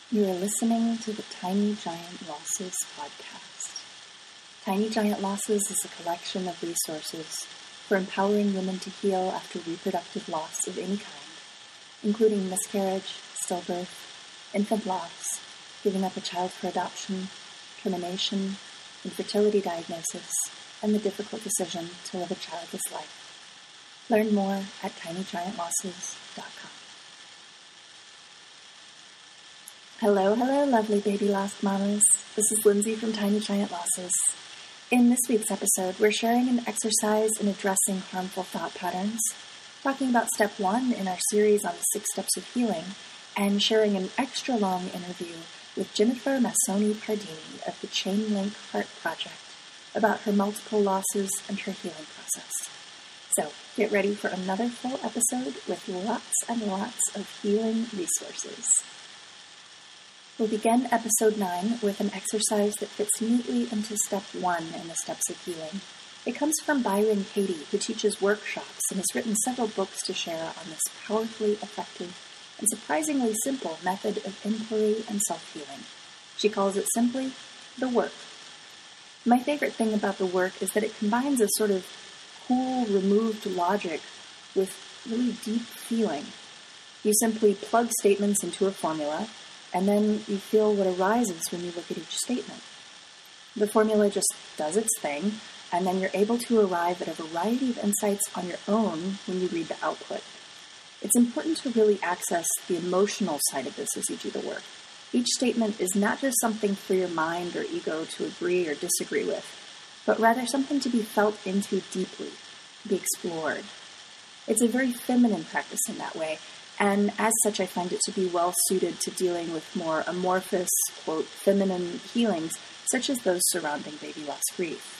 You are listening to the Tiny Giant Losses podcast. Tiny Giant Losses is a collection of resources for empowering women to heal after reproductive loss of any kind, including miscarriage, stillbirth, infant loss, giving up a child for adoption, termination, infertility diagnosis, and the difficult decision to live a childless life. Learn more at tinygiantlosses.com. Hello, lovely baby lost mamas. This is Lindsay from Tiny Giant Losses. In this week's episode, we're sharing an exercise in addressing harmful thought patterns, talking about step 1 in our series on the 6 steps of healing, and sharing an extra long interview with Jennifer Massoni-Pardini of the Chainlink Heart Project about her multiple losses and her healing process. So, get ready for another full episode with lots and lots of healing resources. We'll begin episode 9 with an exercise that fits neatly into step 1 in the steps of healing. It comes from Byron Katie, who teaches workshops and has written several books to share on this powerfully effective and surprisingly simple method of inquiry and self-healing. She calls it simply the work. My favorite thing about the work is that it combines a sort of cool, removed logic with really deep feeling. You simply plug statements into a formula, and then you feel what arises when you look at each statement. The formula just does its thing, and then you're able to arrive at a variety of insights on your own when you read the output. It's important to really access the emotional side of this as you do the work. Each statement is not just something for your mind or ego to agree or disagree with, but rather something to be felt into deeply, to be explored. It's a very feminine practice in that way, and as such, I find it to be well suited to dealing with more amorphous, quote, feminine healings, such as those surrounding baby loss grief.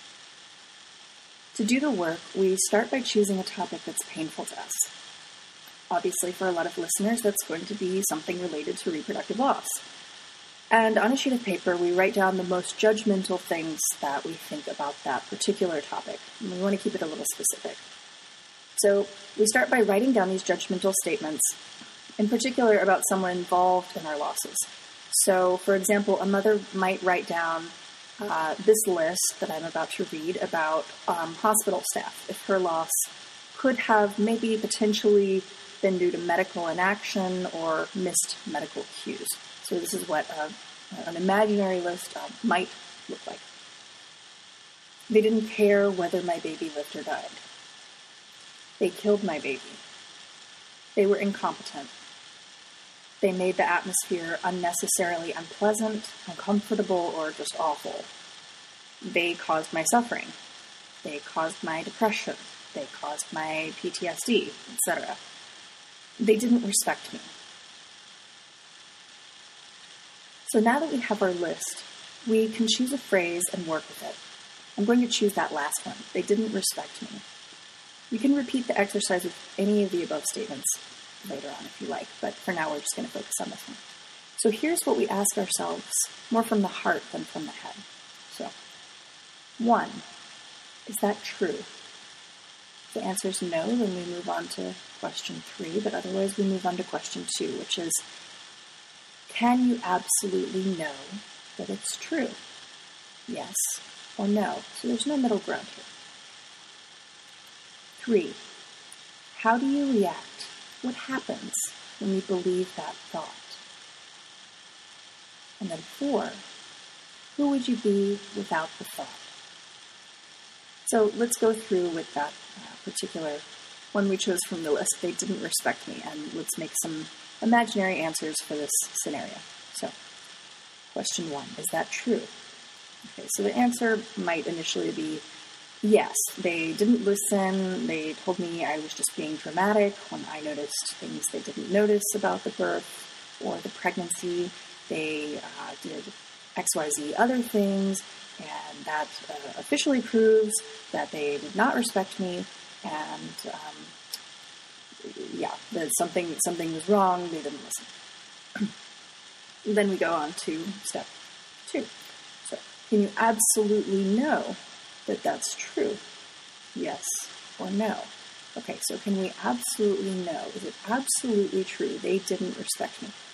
To do the work, we start by choosing a topic that's painful to us. Obviously, for a lot of listeners, that's going to be something related to reproductive loss. And on a sheet of paper, we write down the most judgmental things that we think about that particular topic. And we want to keep it a little specific. So we start by writing down these judgmental statements, in particular about someone involved in our losses. So, for example, a mother might write down this list that I'm about to read about hospital staff, if her loss could have maybe potentially been due to medical inaction or missed medical cues. So this is what an imaginary list might look like. They didn't care whether my baby lived or died. They killed my baby. They were incompetent. They made the atmosphere unnecessarily unpleasant, uncomfortable, or just awful. They caused my suffering. They caused my depression. They caused my PTSD, etc. They didn't respect me. So now that we have our list, we can choose a phrase and work with it. I'm going to choose that last one. They didn't respect me. You can repeat the exercise with any of the above statements later on if you like, but for now we're just going to focus on this one. So here's what we ask ourselves, more from the heart than from the head. So, 1, is that true? If the answer is no, then we move on to question 3, but otherwise we move on to question 2, which is, can you absolutely know that it's true? Yes or no. So there's no middle ground here. 3, how do you react? What happens when you believe that thought? And then 4, who would you be without the thought? So let's go through with that particular one we chose from the list. They didn't respect me, and let's make some imaginary answers for this scenario. So, question 1, is that true? Okay, so the answer might initially be yes. They didn't listen. They told me I was just being dramatic when I noticed things they didn't notice about the birth or the pregnancy. They did XYZ other things, and that officially proves that they did not respect me, and that something was wrong. They didn't listen. Then we go on to step 2. So, can you absolutely know that that's true? Yes or no? Okay, so can we absolutely know? Is it absolutely true they didn't respect me?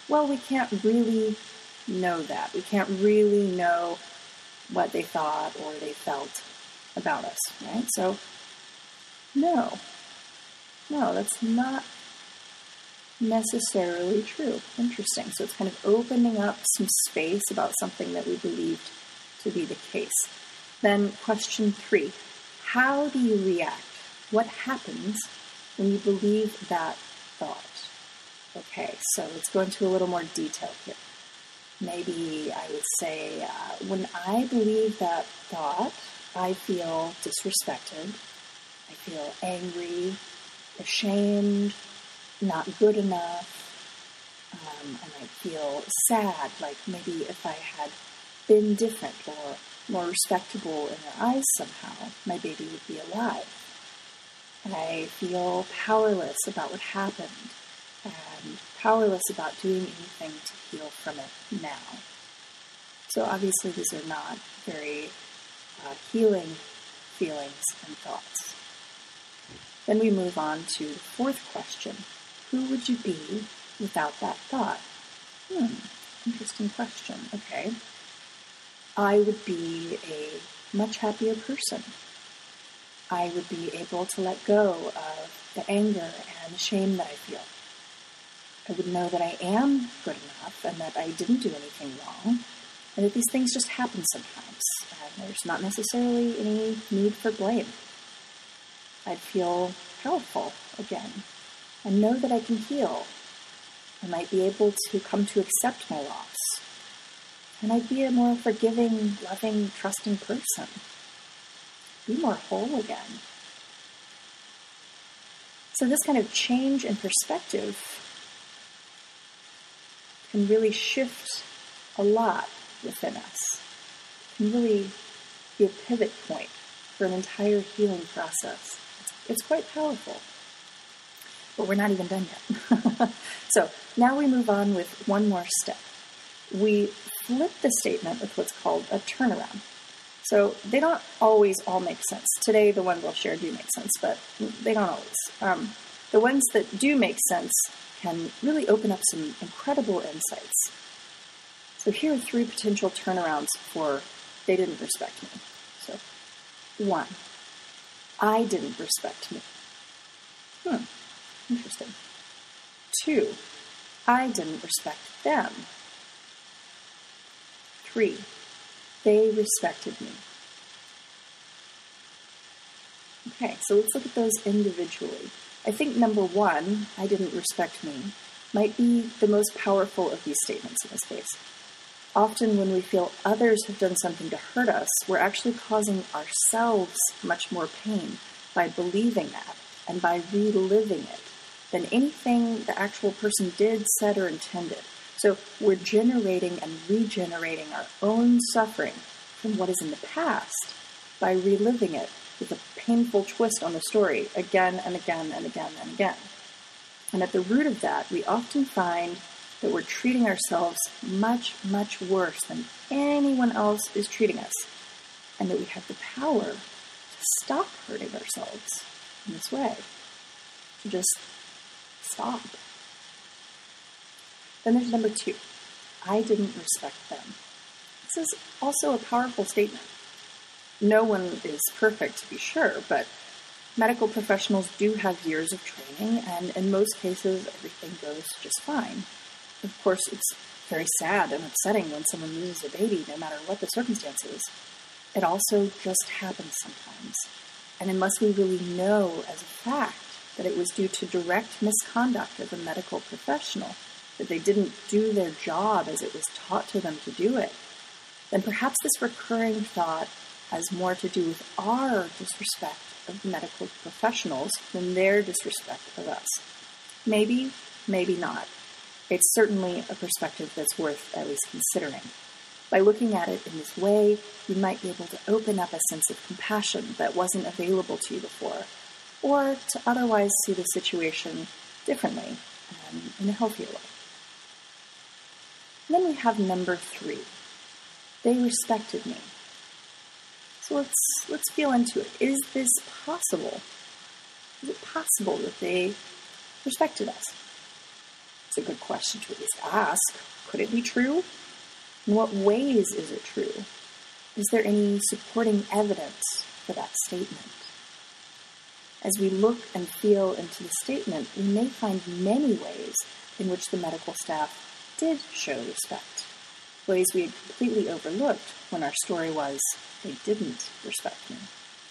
well, we can't really know that. We can't really know what they thought or they felt about us, right? So, no, that's not necessarily true. Interesting. So it's kind of opening up some space about something that we believed to be the case. Then question 3, how do you react? What happens when you believe that thought? Okay, so let's go into a little more detail here. Maybe I would say, when I believe that thought, I feel disrespected, I feel angry, ashamed, not good enough, and I feel sad, like maybe if I had been different or more respectable in their eyes somehow, my baby would be alive. And I feel powerless about what happened and powerless about doing anything to heal from it now. So obviously these are not very healing feelings and thoughts. Then we move on to the 4th question. Who would you be without that thought? Interesting question. Okay. I would be a much happier person. I would be able to let go of the anger and the shame that I feel. I would know that I am good enough and that I didn't do anything wrong, and that these things just happen sometimes, and there's not necessarily any need for blame. I'd feel powerful again, and know that I can heal. I might be able to come to accept my loss, and I'd be a more forgiving, loving, trusting person. Be more whole again. So this kind of change in perspective can really shift a lot within us. It can really be a pivot point for an entire healing process. It's quite powerful. But we're not even done yet. So now we move on with one more step. We flip the statement with what's called a turnaround. So they don't always all make sense. Today, the ones I'll share do make sense, but they don't always. The ones that do make sense can really open up some incredible insights. So here are 3 potential turnarounds for they didn't respect me. So 1, I didn't respect me. Interesting. 2, I didn't respect them. 3, they respected me. Okay, so let's look at those individually. I think number 1, I didn't respect me, might be the most powerful of these statements in this case. Often when we feel others have done something to hurt us, we're actually causing ourselves much more pain by believing that and by reliving it than anything the actual person did, said, or intended. So we're generating and regenerating our own suffering from what is in the past by reliving it with a painful twist on the story again and again and again and again. And at the root of that, we often find that we're treating ourselves much, much worse than anyone else is treating us, and that we have the power to stop hurting ourselves in this way, to just stop. Then there's number 2, I didn't respect them. This is also a powerful statement. No one is perfect, to be sure, but medical professionals do have years of training, and in most cases, everything goes just fine. Of course, it's very sad and upsetting when someone loses a baby, no matter what the circumstances. It also just happens sometimes. And unless we really know as a fact that it was due to direct misconduct of a medical professional, that they didn't do their job as it was taught to them to do it, then perhaps this recurring thought has more to do with our disrespect of medical professionals than their disrespect of us. Maybe, maybe not. It's certainly a perspective that's worth at least considering. By looking at it in this way, you might be able to open up a sense of compassion that wasn't available to you before, or to otherwise see the situation differently and in a healthier way. And then we have number 3. They respected me. So let's feel into it. Is this possible? Is it possible that they respected us? It's a good question to at least ask. Could it be true? In what ways is it true? Is there any supporting evidence for that statement? As we look and feel into the statement, we may find many ways in which the medical staff did show respect, ways we had completely overlooked when our story was, they didn't respect me.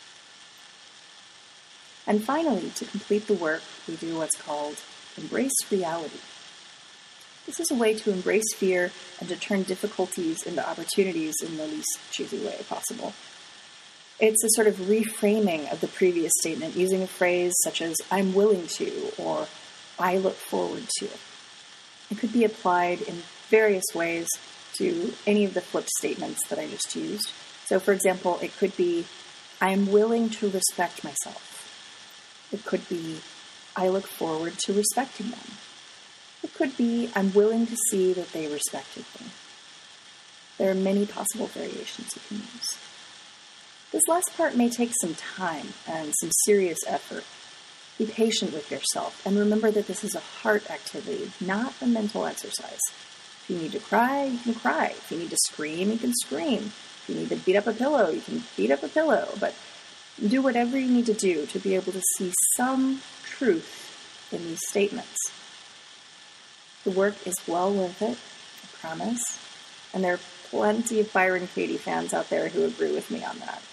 And finally, to complete the work, we do what's called embrace reality. This is a way to embrace fear and to turn difficulties into opportunities in the least cheesy way possible. It's a sort of reframing of the previous statement using a phrase such as, I'm willing to, or I look forward to. It could be applied in various ways to any of the flipped statements that I just used. So, for example, it could be, I'm willing to respect myself. It could be, I look forward to respecting them. It could be, I'm willing to see that they respected me. There are many possible variations you can use. This last part may take some time and some serious effort. Be patient with yourself and remember that this is a heart activity, not a mental exercise. If you need to cry, you can cry. If you need to scream, you can scream. If you need to beat up a pillow, you can beat up a pillow. But do whatever you need to do to be able to see some truth in these statements. The work is well worth it, I promise. And there are plenty of Byron Katie fans out there who agree with me on that.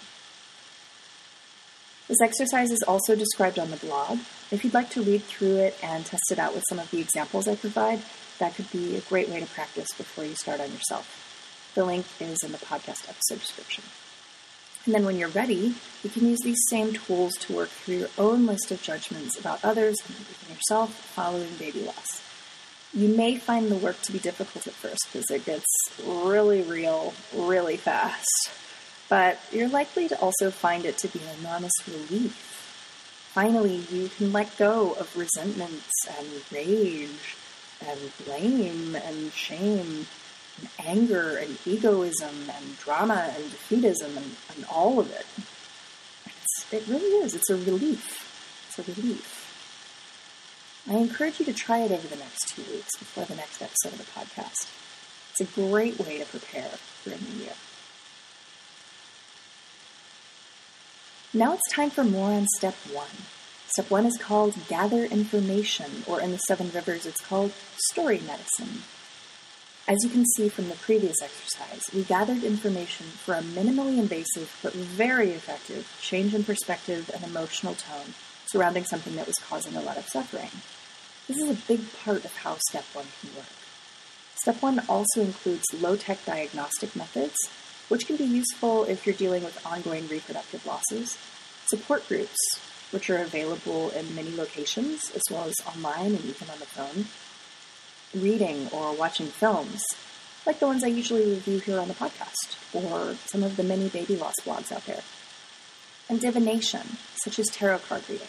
This exercise is also described on the blog. If you'd like to read through it and test it out with some of the examples I provide, that could be a great way to practice before you start on yourself. The link is in the podcast episode description. And then when you're ready, you can use these same tools to work through your own list of judgments about others and even yourself following baby loss. You may find the work to be difficult at first because it gets really real, really fast. But you're likely to also find it to be an enormous relief. Finally, you can let go of resentments and rage and blame and shame and anger and egoism and drama and defeatism and all of it. It really is. It's a relief. It's a relief. I encourage you to try it over the next 2 weeks before the next episode of the podcast. It's a great way to prepare for a new year. Now it's time for more on step 1. Step 1 is called Gather Information, or in the Seven Rivers, it's called Story Medicine. As you can see from the previous exercise, we gathered information for a minimally invasive but very effective change in perspective and emotional tone surrounding something that was causing a lot of suffering. This is a big part of how Step 1 can work. Step 1 also includes low-tech diagnostic methods, which can be useful if you're dealing with ongoing reproductive losses, support groups, which are available in many locations, as well as online and even on the phone, reading or watching films, like the ones I usually review here on the podcast, or some of the many baby loss blogs out there, and divination, such as tarot card reading.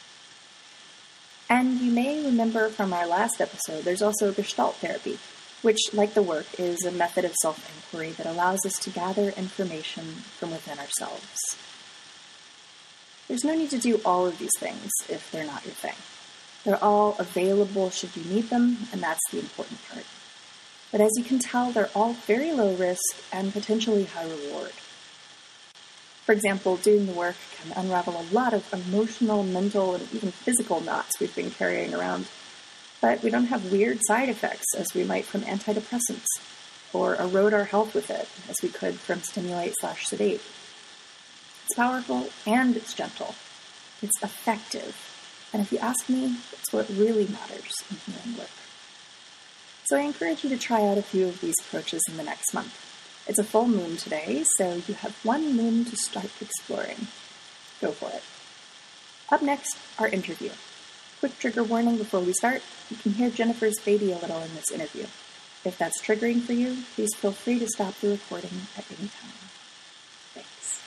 And you may remember from our last episode, there's also Gestalt therapy, which, like the work, is a method of self-inquiry that allows us to gather information from within ourselves. There's no need to do all of these things if they're not your thing. They're all available should you need them, and that's the important part. But as you can tell, they're all very low risk and potentially high reward. For example, doing the work can unravel a lot of emotional, mental, and even physical knots we've been carrying around. But we don't have weird side effects as we might from antidepressants, or erode our health with it as we could from stimulate/sedate. It's powerful and it's gentle. It's effective. And if you ask me, it's what really matters in healing work. So I encourage you to try out a few of these approaches in the next month. It's a full moon today, so you have one moon to start exploring. Go for it. Up next, our interview. Quick trigger warning before we start. You can hear Jennifer's baby a little in this interview. If that's triggering for you, please feel free to stop the recording at any time. Thanks.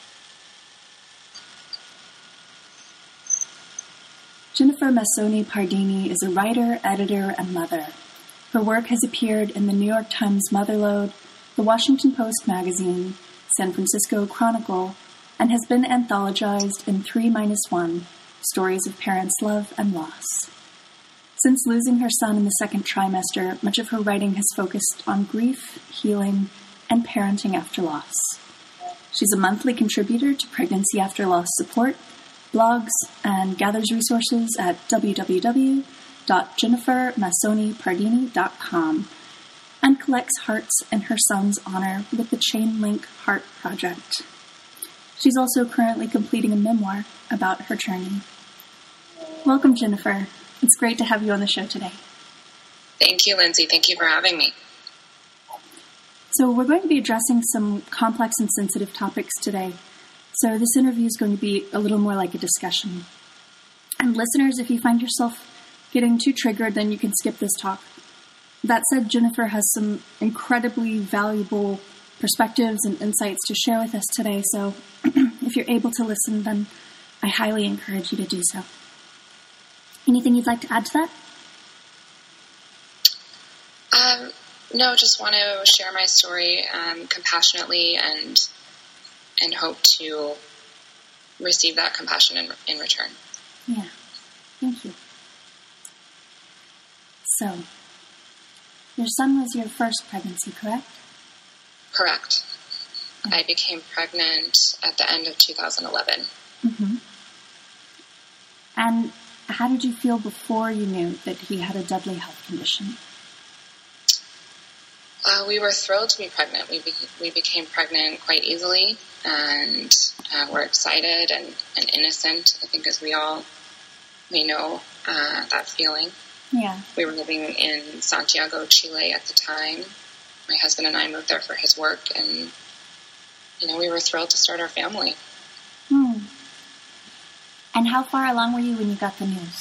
Jennifer Massoni Pardini is a writer, editor, and mother. Her work has appeared in the New York Times Motherlode, the Washington Post magazine, San Francisco Chronicle, and has been anthologized in 3-1, Stories of Parents' Love and Loss. Since losing her son in the second trimester, much of her writing has focused on grief, healing, and parenting after loss. She's a monthly contributor to Pregnancy After Loss support, blogs, and gathers resources at www.jennifermassonipardini.com, and collects hearts in her son's honor with the Chainlink Heart Project. She's also currently completing a memoir about her journey. Welcome, Jennifer. It's great to have you on the show today. Thank you, Lindsay. Thank you for having me. So we're going to be addressing some complex and sensitive topics today. So this interview is going to be a little more like a discussion. And listeners, if you find yourself getting too triggered, then you can skip this talk. That said, Jennifer has some incredibly valuable perspectives and insights to share with us today. So if you're able to listen, then I highly encourage you to do so. Anything you'd like to add to that? No, just want to share my story compassionately and hope to receive that compassion in return. Yeah, thank you. So, your son was your first pregnancy, correct? Correct. Okay. I became pregnant at the end of 2011. Mm-hmm. And how did you feel before you knew that he had a deadly health condition? We were thrilled to be pregnant. We became pregnant quite easily, and we're excited and innocent, I think, as we all may know that feeling. Yeah. We were living in Santiago, Chile at the time. My husband and I moved there for his work, and, we were thrilled to start our family. And how far along were you when you got the news?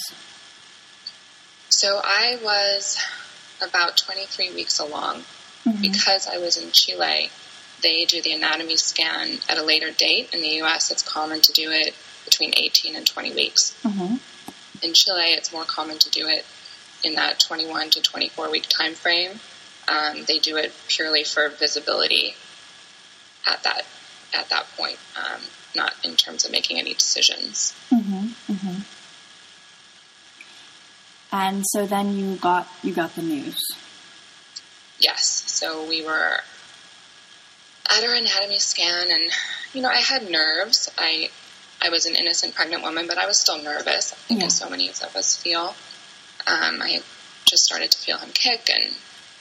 So I was about 23 weeks along. Mm-hmm. Because I was in Chile, they do the anatomy scan at a later date. In the U.S., it's common to do it between 18 and 20 weeks. Mm-hmm. In Chile, it's more common to do it in that 21 to 24-week time frame. They do it purely for visibility at that point, not in terms of making any decisions. Mm-hmm. Mm-hmm. And so then you got the news. Yes. So we were at our anatomy scan, and, I had nerves. I was an innocent pregnant woman, but I was still nervous, I think, as so many of us feel. I had just started to feel him kick, and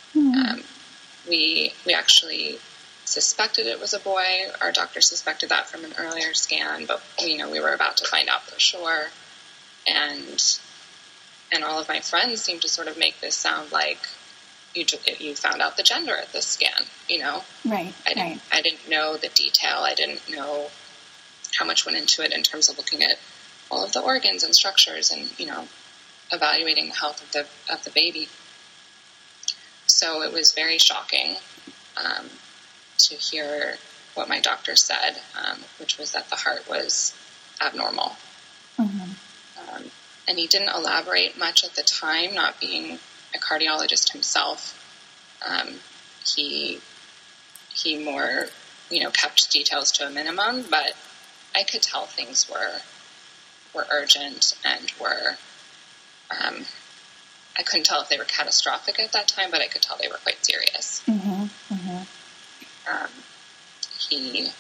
we actually suspected it was a boy. Our doctor suspected that from an earlier scan, but, we were about to find out for sure. And all of my friends seemed to sort of make this sound like, you found out the gender at this scan, Right. I didn't know the detail. I didn't know how much went into it in terms of looking at all of the organs and structures and, evaluating the health of the baby. So it was very shocking to hear what my doctor said, which was that the heart was abnormal. Mm-hmm. And he didn't elaborate much at the time, not being a cardiologist himself. He more, kept details to a minimum, but I could tell things were urgent and were, I couldn't tell if they were catastrophic at that time, but I could tell they were quite serious. Mm-hmm. Mm-hmm. He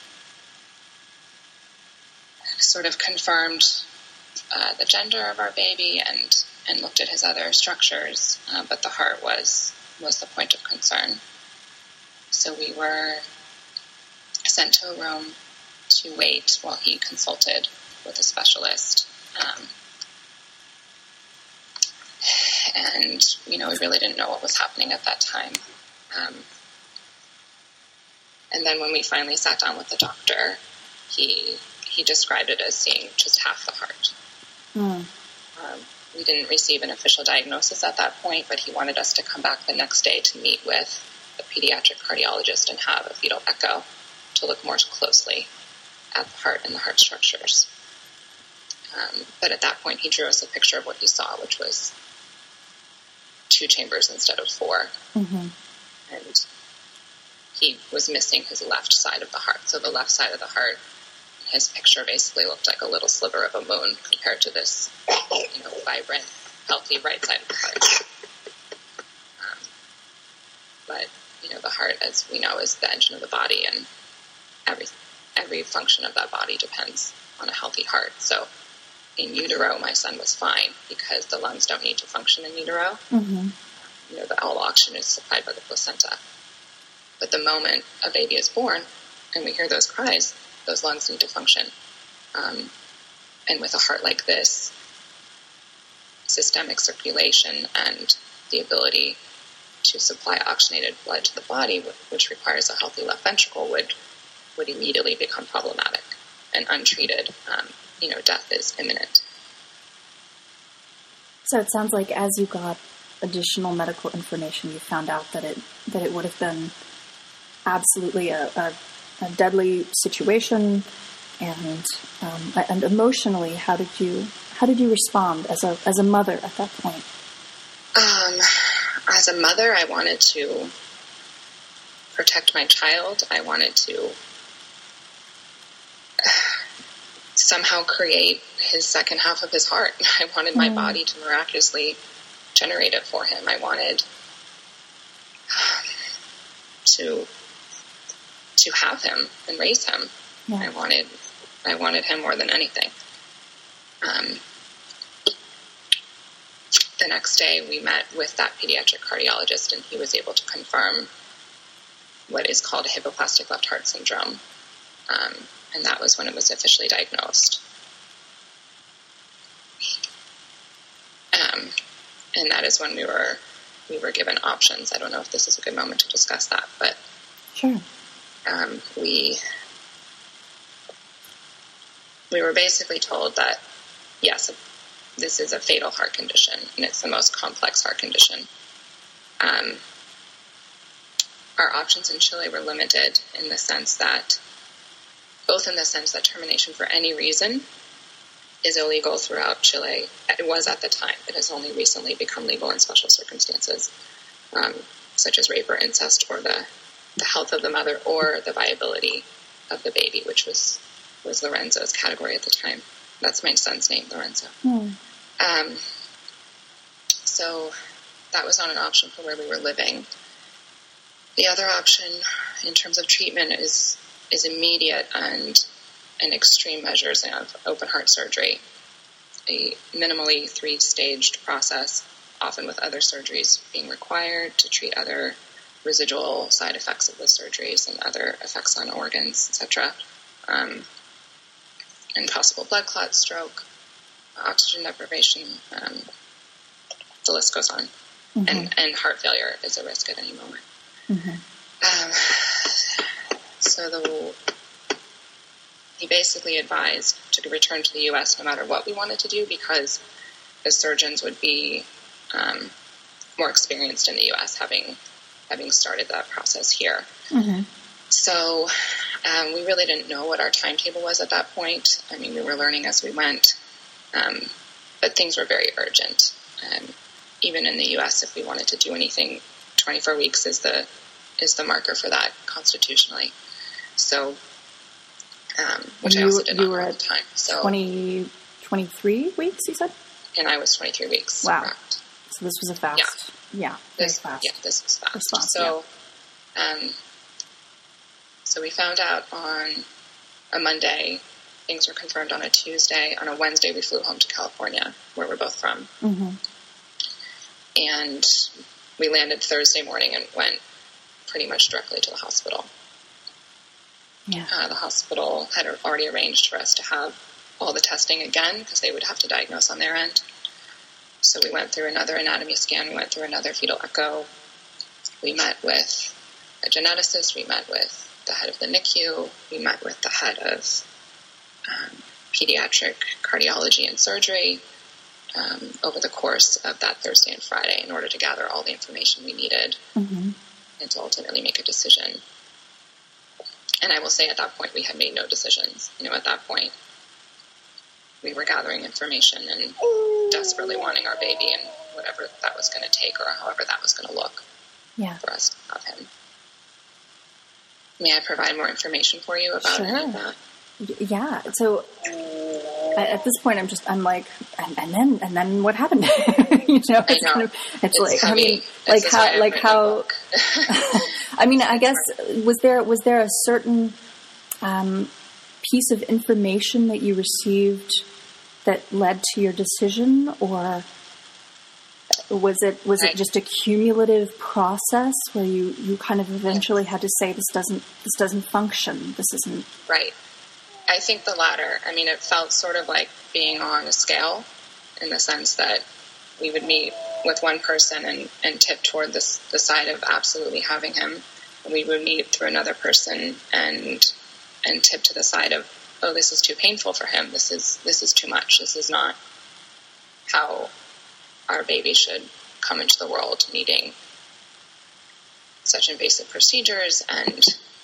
sort of confirmed the gender of our baby and looked at his other structures, but the heart was the point of concern. So we were sent to a room to wait while he consulted with a specialist. And, we really didn't know what was happening at that time. And then when we finally sat down with the doctor, he described it as seeing just half the heart. We didn't receive an official diagnosis at that point, but he wanted us to come back the next day to meet with a pediatric cardiologist and have a fetal echo to look more closely at the heart and the heart structures. But at that point, he drew us a picture of what he saw, which was 2 chambers instead of 4. Mm-hmm. And he was missing his left side of the heart. So the left side of the heart, his picture basically looked like a little sliver of a moon compared to this, vibrant healthy right side of the heart. But, the heart, as we know, is the engine of the body, and every function of that body depends on a healthy heart. So in utero, my son was fine because the lungs don't need to function in utero. Mm-hmm. All oxygen is supplied by the placenta. But the moment a baby is born and we hear those cries, those lungs need to function. And with a heart like this, systemic circulation and the ability to supply oxygenated blood to the body, which requires a healthy left ventricle, would immediately become problematic. And untreated, death is imminent. So it sounds like as you got additional medical information, you found out that it would have been absolutely a deadly situation, and emotionally, how did you respond as a mother at that point? As a mother, I wanted to protect my child. I wanted to somehow create his second half of his heart. I wanted my body to miraculously generate it for him. I wanted to have him and raise him. Yeah. I wanted him more than anything. The next day we met with that pediatric cardiologist, and he was able to confirm what is called a hypoplastic left heart syndrome. And that was when it was officially diagnosed. And that is when we were given options. I don't know if this is a good moment to discuss that, but sure. We were basically told that, yes, this is a fatal heart condition, and it's the most complex heart condition. Our options in Chile were limited in the sense that termination for any reason is illegal throughout Chile. It was at the time. It has only recently become legal in special circumstances, such as rape or incest, or the health of the mother, or the viability of the baby, which was Lorenzo's category at the time. That's my son's name, Lorenzo. So that was not an option for where we were living. The other option in terms of treatment is immediate and extreme measures of open heart surgery, a minimally 3-staged process, often with other surgeries being required to treat other residual side effects of the surgeries and other effects on organs, etc., and possible blood clot, stroke, oxygen deprivation, the list goes on. Mm-hmm. And heart failure is a risk at any moment. Mm-hmm. So he basically advised to return to the U.S. no matter what we wanted to do, because the surgeons would be more experienced in the U.S., having started that process here. Mm-hmm. So we really didn't know what our timetable was at that point. I mean, we were learning as we went, but things were very urgent. Even in the U.S., if we wanted to do anything, 24 weeks is the marker for that constitutionally. So, which I also did not know at the time. So 23 weeks, you said? And I was 23 weeks. Wow. Correct. So this was a fast. Yeah, very fast. Yeah, this was fast. So, so we found out on a Monday. Things were confirmed on a Tuesday. On a Wednesday, we flew home to California, where we're both from. Mm-hmm. And we landed Thursday morning and went pretty much directly to the hospital. Yeah. The hospital had already arranged for us to have all the testing again, because they would have to diagnose on their end. So we went through another anatomy scan. We went through another fetal echo. We met with a geneticist. We met with the head of the NICU. We met with the head of pediatric cardiology and surgery over the course of that Thursday and Friday in order to gather all the information we needed and to ultimately make a decision. And I will say at that point we had made no decisions. At that point we were gathering information and desperately wanting our baby, and whatever that was going to take or however that was going to look for us to have him. May I provide more information for you about any of that? Yeah. So at this point, I'm like, and then what happened? You know, I know. It's like, heavy. I mean, like how, I mean, I guess, was there a certain, piece of information that you received that led to your decision, or was it just a cumulative process where you kind of eventually had to say, this doesn't function, this isn't right? I think the latter. I mean, it felt sort of like being on a scale, in the sense that we would meet with one person and tip toward the side of absolutely having him, and we would meet through another person and tip to the side of, oh, this is too painful for him. This is too much. This is not how our baby should come into the world, needing such invasive procedures and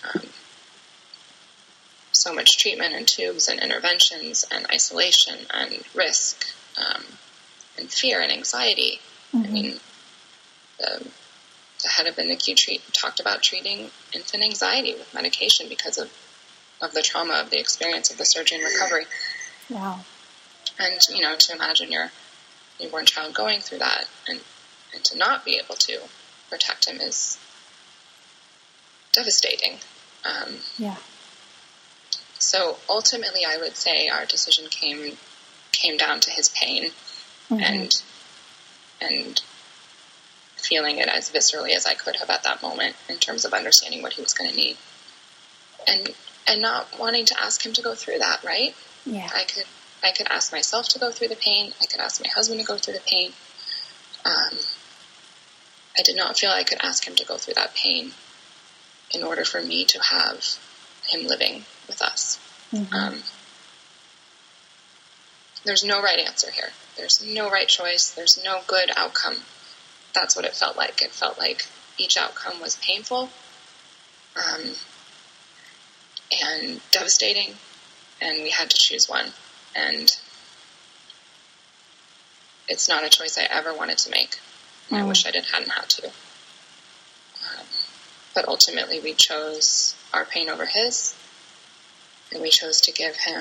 so much treatment and tubes and interventions and isolation and risk and fear and anxiety. Mm-hmm. I mean, the head of the NICU talked about treating infant anxiety with medication because of the trauma of the experience of the surgery and recovery. Wow. And, you know, to imagine your newborn child going through that and to not be able to protect him is devastating. Yeah. So ultimately, I would say our decision came down to his pain, mm-hmm. and feeling it as viscerally as I could have at that moment, in terms of understanding what he was going to need, and not wanting to ask him to go through that. Right? Yeah. I could ask myself to go through the pain. I could ask my husband to go through the pain. I did not feel I could ask him to go through that pain in order for me to have him living with us. Mm-hmm. There's no right answer here. There's no right choice. There's no good outcome. That's what it felt like. It felt like each outcome was painful, and devastating, and we had to choose one. And it's not a choice I ever wanted to make. I wish I hadn't had to. But ultimately, we chose our pain over his, and we chose to give him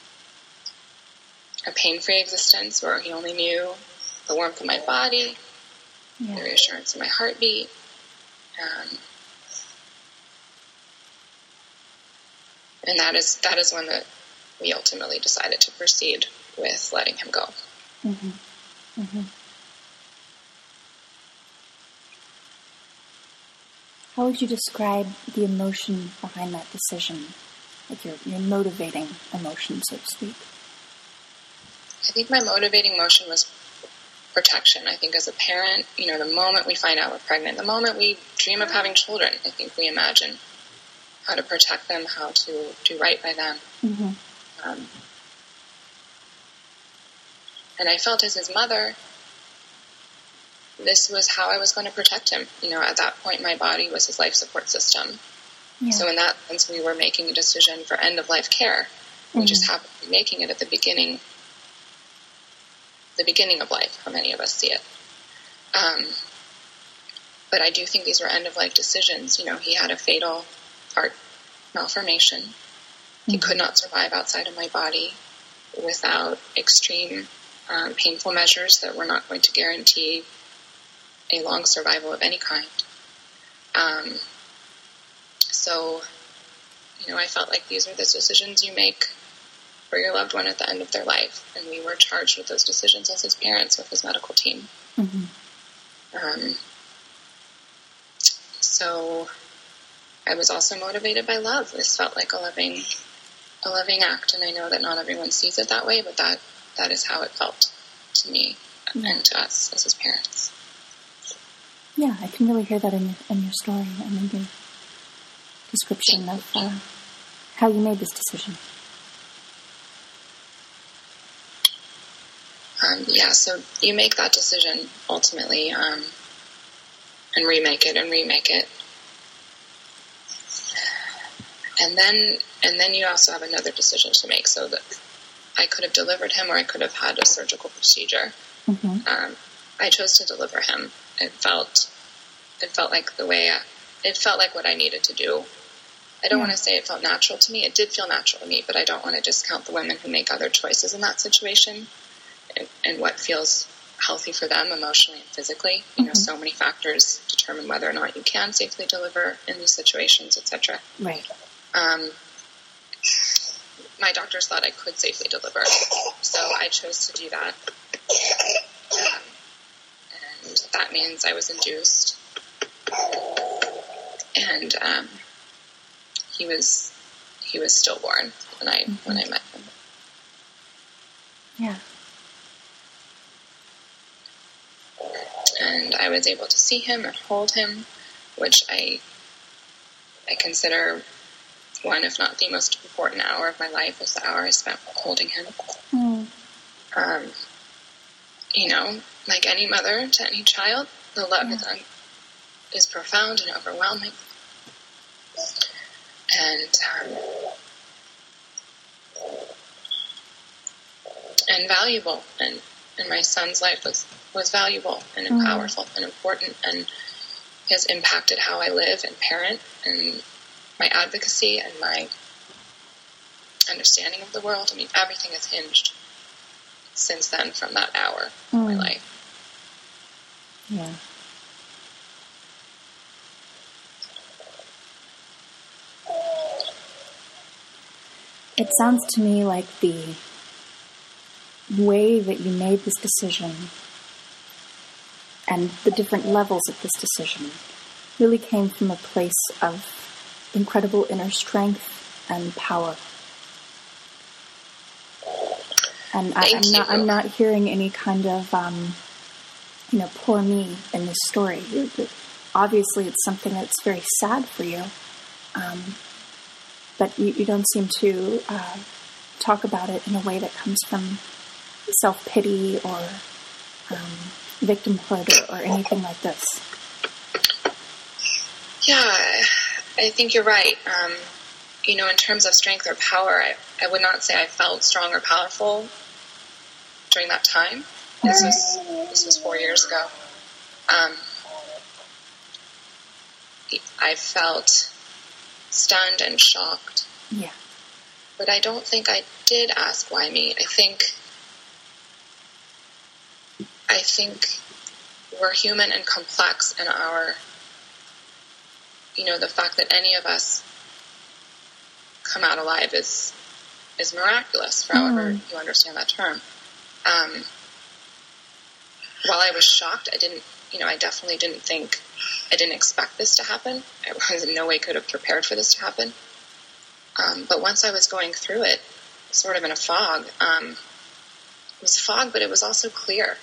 a pain-free existence where he only knew the warmth of my body, the reassurance of my heartbeat, and that is when we ultimately decided to proceed with letting him go. Mm-hmm. Mm-hmm. How would you describe the emotion behind that decision? Like your motivating emotion, so to speak? I think my motivating emotion was protection. I think as a parent, you know, the moment we find out we're pregnant, the moment we dream of having children, I think we imagine how to protect them, how to do right by them. Mm-hmm. And I felt as his mother, this was how I was going to protect him. You know, at that point, my body was his life support system. Yeah. So in that sense, we were making a decision for end-of-life care. Mm-hmm. We just happened to be making it at the beginning of life, how many of us see it. But I do think these were end-of-life decisions. You know, he had a fatal heart malformation. Mm-hmm. He could not survive outside of my body without extreme painful measures that were not going to guarantee a long survival of any kind. So, you know, I felt like these were the decisions you make for your loved one at the end of their life, and we were charged with those decisions as his parents, with his medical team. Mm-hmm. So I was also motivated by love. This felt like a loving act, and I know that not everyone sees it that way, but that is how it felt to me and to us as his parents. Yeah, I can really hear that in your story and in your description of how you made this decision. So you make that decision ultimately, and remake it. And then you also have another decision to make, so that I could have delivered him or I could have had a surgical procedure. Mm-hmm. I chose to deliver him. It felt like what I needed to do. I don't want to say it felt natural to me. It did feel natural to me, but I don't want to discount the women who make other choices in that situation and what feels healthy for them emotionally and physically. You know, so many factors determine whether or not you can safely deliver in these situations, etc. Right. My doctors thought I could safely deliver, so I chose to do that. And that means I was induced. And he was stillborn when I met him. Yeah. And I was able to see him and hold him, which I consider one, if not the most important hour of my life, was the hour I spent holding him. You know, like any mother to any child, the love is profound and overwhelming. And valuable, and my son's life was valuable and powerful and important, and has impacted how I live and parent, and my advocacy and my understanding of the world. I mean, everything has hinged since then from that hour of my life. Yeah. It sounds to me like the way that you made this decision and the different levels of this decision really came from a place of incredible inner strength and power. And I'm not hearing any kind of, poor me in this story. Obviously, it's something that's very sad for you. But you don't seem to talk about it in a way that comes from self-pity or victimhood or anything like this. Yeah, I think you're right. In terms of strength or power, I would not say I felt strong or powerful during that time. This was 4 years ago. I felt stunned and shocked. Yeah. But I don't think I did ask why me. I think we're human and complex in our, the fact that any of us come out alive is miraculous, for however you understand that term. While I was shocked, I definitely didn't think, I didn't expect this to happen. I was in no way could have prepared for this to happen. But once I was going through it, sort of in a fog, it was fog, but it was also clear.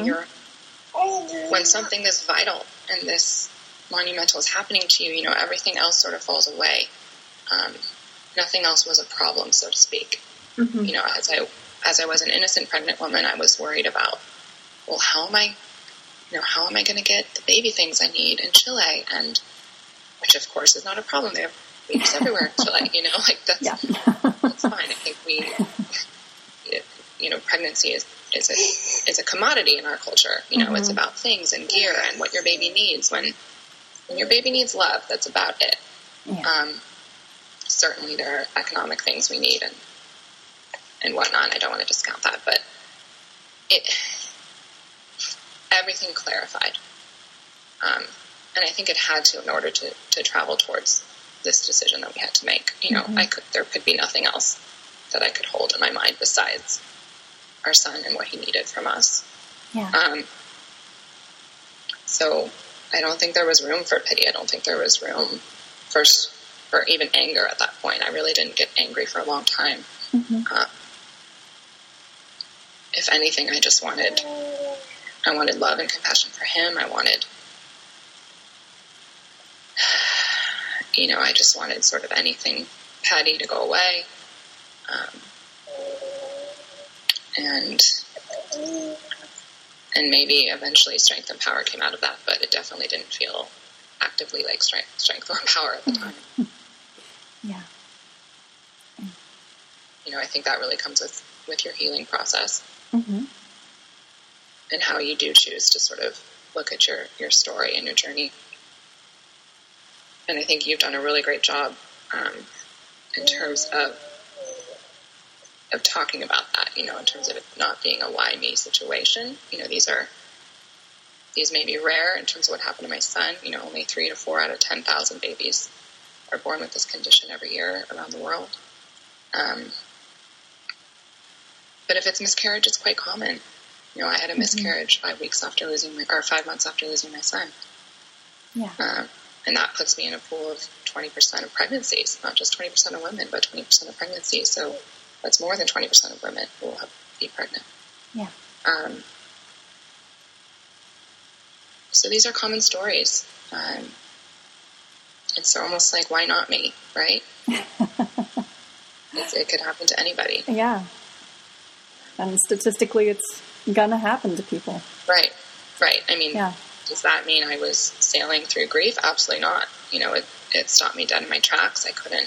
When something this vital and this monumental is happening to you, everything else sort of falls away. Nothing else was a problem, so to speak. As I was an innocent pregnant woman, I was worried about, well, how am I going to get the baby things I need in Chile? And which, of course, is not a problem. They have babies everywhere in Chile. That's fine. I think pregnancy is a commodity in our culture. It's about things and gear and what your baby needs. When your baby needs love, that's about it. Yeah. Certainly there are economic things we need and whatnot, and I don't want to discount that, but everything clarified. And I think it had to in order to travel towards this decision that we had to make. There could be nothing else that I could hold in my mind besides our son and what he needed from us. Yeah. So I don't think there was room for pity. I don't think there was room for even anger at that point. I really didn't get angry for a long time. If anything, I wanted love and compassion for him. I just wanted sort of anything petty to go away. And maybe eventually strength and power came out of that, but it definitely didn't feel actively like strength or power at the time. Yeah. I think that really comes with your healing process. And how you do choose to sort of look at your story and your journey. And I think you've done a really great job in terms of talking about that, in terms of it not being a why me situation. These may be rare in terms of what happened to my son. Only 3 to 4 out of 10,000 babies are born with this condition every year around the world. But if it's miscarriage, it's quite common. I had a miscarriage 5 months after losing my son. Yeah. And that puts me in a pool of 20% of pregnancies, not just 20% of women, but 20% of pregnancies. So that's more than 20% of women who will be pregnant. Yeah. So these are common stories. It's almost like, why not me, right? It could happen to anybody. Yeah. And statistically, it's going to happen to people. Right. I mean, Does that mean I was sailing through grief? Absolutely not. It stopped me dead in my tracks. I couldn't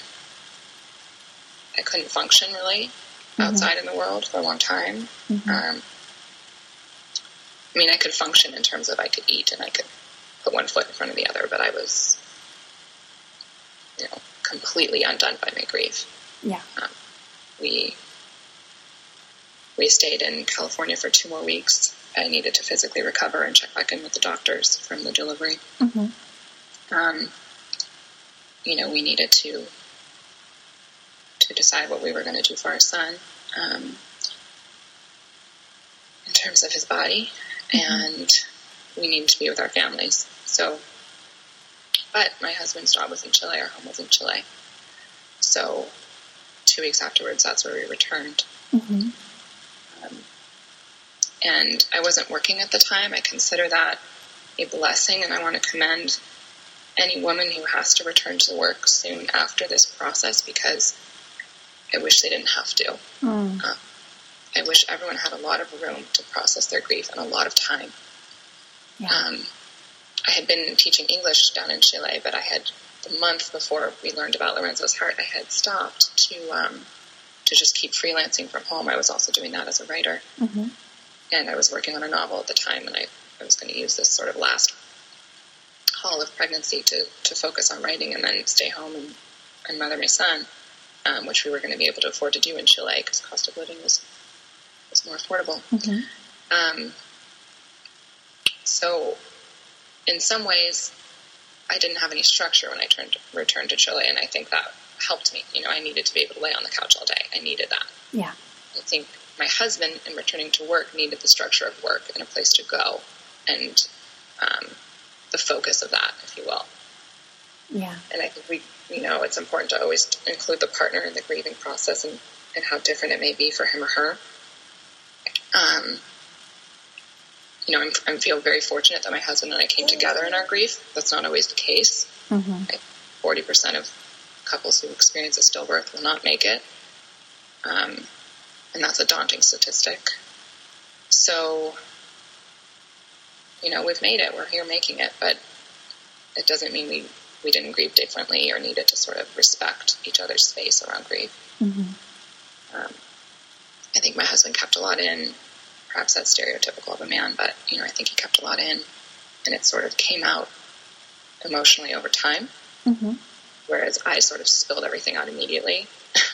function really outside in the world for a long time. I mean, I could function in terms of I could eat and I could put one foot in front of the other, but I was, completely undone by my grief. Yeah. We stayed in California for 2 more weeks. I needed to physically recover and check back in with the doctors from the delivery. We needed to decide what we were going to do for our son in terms of his body, and we needed to be with our families. But my husband's job was in Chile, our home was in Chile. So 2 weeks afterwards, that's where we returned. And I wasn't working at the time. I consider that a blessing, and I want to commend any woman who has to return to work soon after this process, because I wish they didn't have to. I wish everyone had a lot of room to process their grief and a lot of time. Yeah. I had been teaching English down in Chile, but I had, the month before we learned about Lorenzo's heart, I had stopped to just keep freelancing from home. I was also doing that as a writer. And I was working on a novel at the time, and I was going to use this sort of last haul of pregnancy to focus on writing and then stay home and mother my son, which we were going to be able to afford to do in Chile because cost of living was more affordable. So in some ways, I didn't have any structure when I returned to Chile, and I think that helped me. I needed to be able to lay on the couch all day. I needed that. Yeah. I think my husband, in returning to work, needed the structure of work and a place to go, and the focus of that, if you will. Yeah. And I think it's important to always include the partner in the grieving process and how different it may be for him or her. I feel very fortunate that my husband and I came together in our grief. That's not always the case. 40% of couples who experience a stillbirth will not make it. And that's a daunting statistic. So, we've made it. We're here making it, but it doesn't mean we didn't grieve differently or needed to sort of respect each other's space around grief. I think my husband kept a lot in. Perhaps that's stereotypical of a man, but, I think he kept a lot in, and it sort of came out emotionally over time, whereas I sort of spilled everything out immediately.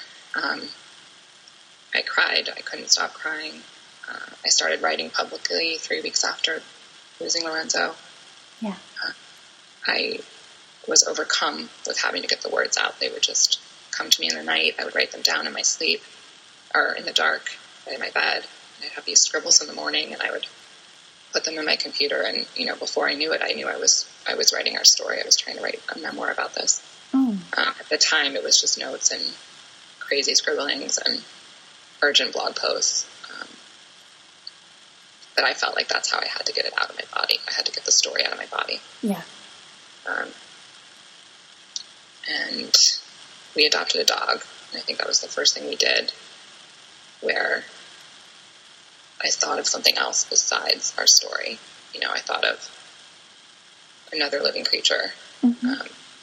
I cried. I couldn't stop crying. I started writing publicly 3 weeks after losing Lorenzo. Yeah. I was overcome with having to get the words out. They would just come to me in the night. I would write them down in my sleep or in the dark in my bed. And I'd have these scribbles in the morning, and I would put them in my computer. And, before I knew it, I knew I was writing our story. I was trying to write a memoir about this. At the time, it was just notes and crazy scribblings and urgent blog posts. But I felt like that's how I had to get it out of my body. I had to get the story out of my body. Yeah. And we adopted a dog. And I think that was the first thing we did, where I thought of something else besides our story. I thought of another living creature who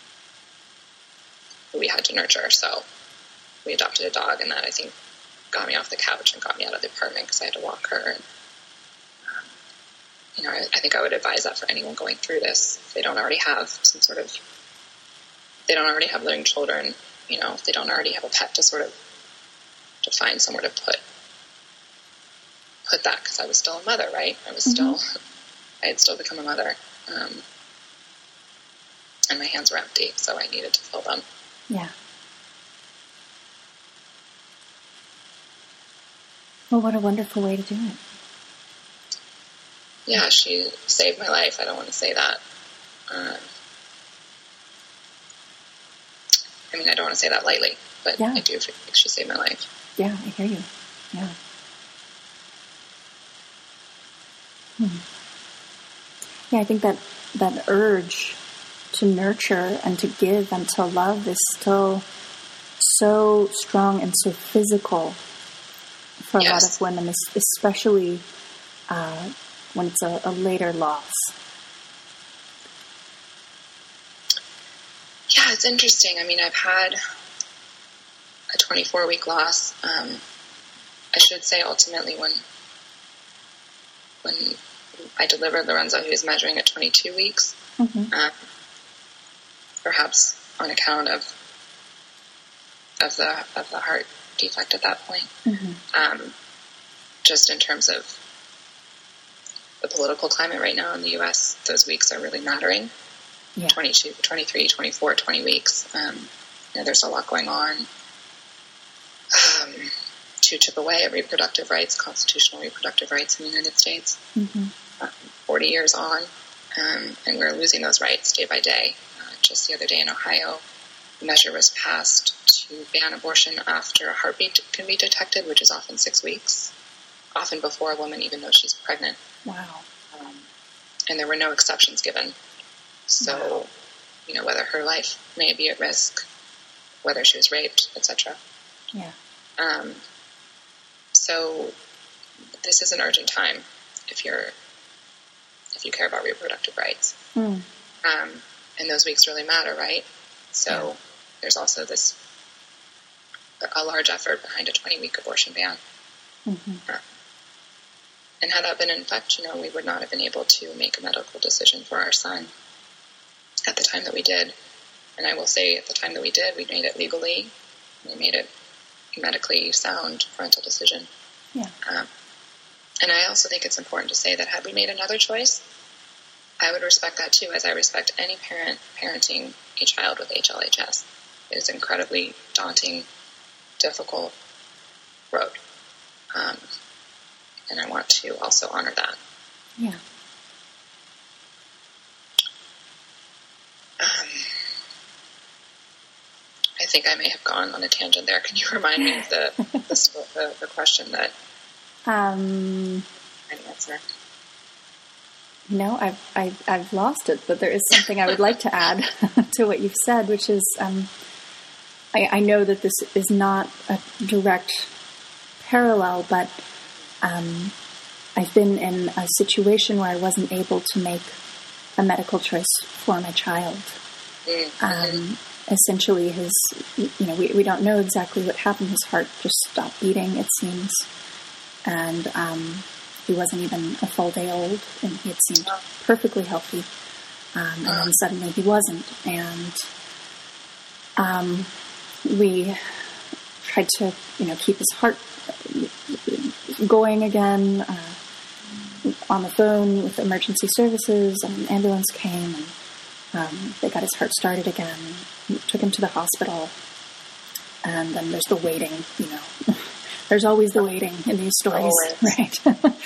we had to nurture. So we adopted a dog, and that, I think, got me off the couch and got me out of the apartment because I had to walk her. And, I think I would advise that for anyone going through this. If they don't already have living children, if they don't already have a pet, to find somewhere to put that, because I was still a mother, right? I had still become a mother. And my hands were empty, so I needed to fill them. Yeah. Well, what a wonderful way to do it. Yeah, she saved my life. I don't want to say that. I don't want to say that lightly, but yeah. I do think she saved my life. Yeah, I hear you. Yeah. Yeah, I think that urge to nurture and to give and to love is still so strong and so physical for a lot of women, especially when it's a later loss. Yeah, it's interesting. I've had a 24-week loss. I should say, ultimately, when I delivered Lorenzo, he was measuring at 22 weeks. Mm-hmm. Perhaps on account of the heart defect at that point. Mm-hmm. Just in terms of the political climate right now in the U.S., those weeks are really mattering. Yeah. 22, 23, 24, 20 weeks. There's a lot going on to chip away at reproductive rights, constitutional reproductive rights in the United States. Mm-hmm. 40 years on, and we're losing those rights day by day. Just the other day in Ohio, a measure was passed to ban abortion after a heartbeat can be detected, which is often 6 weeks, often before a woman even knows she's pregnant. Wow. And there were no exceptions given. So, wow. Whether her life may be at risk, whether she was raped, etc. Yeah. So this is an urgent time if you care about reproductive rights. Mm. And those weeks really matter, right? So there's also a large effort behind a 20-week abortion ban. Mm-hmm. And had that been in effect, we would not have been able to make a medical decision for our son at the time that we did. And I will say, at the time that we did, we made it legally. We made it a medically sound parental decision. Yeah. And I also think it's important to say that had we made another choice, I would respect that too, as I respect any parent parenting a child with HLHS. It is an incredibly daunting, difficult road. And I want to also honor that. Yeah. I think I may have gone on a tangent there. Can you remind me of the question that I answer? No, I've lost it, but there is something I would like to add to what you've said, which is I know that this is not a direct parallel, but I've been in a situation where I wasn't able to make a medical choice for my child. Mm-hmm. Essentially, we don't know exactly what happened. His heart just stopped beating, it seems, and he wasn't even a full day old, and he had seemed perfectly healthy, and then suddenly he wasn't, and we tried to, keep his heart going again, on the phone with emergency services, and an ambulance came, and they got his heart started again, took him to the hospital, and then there's the waiting, There's always the waiting in these stories, right?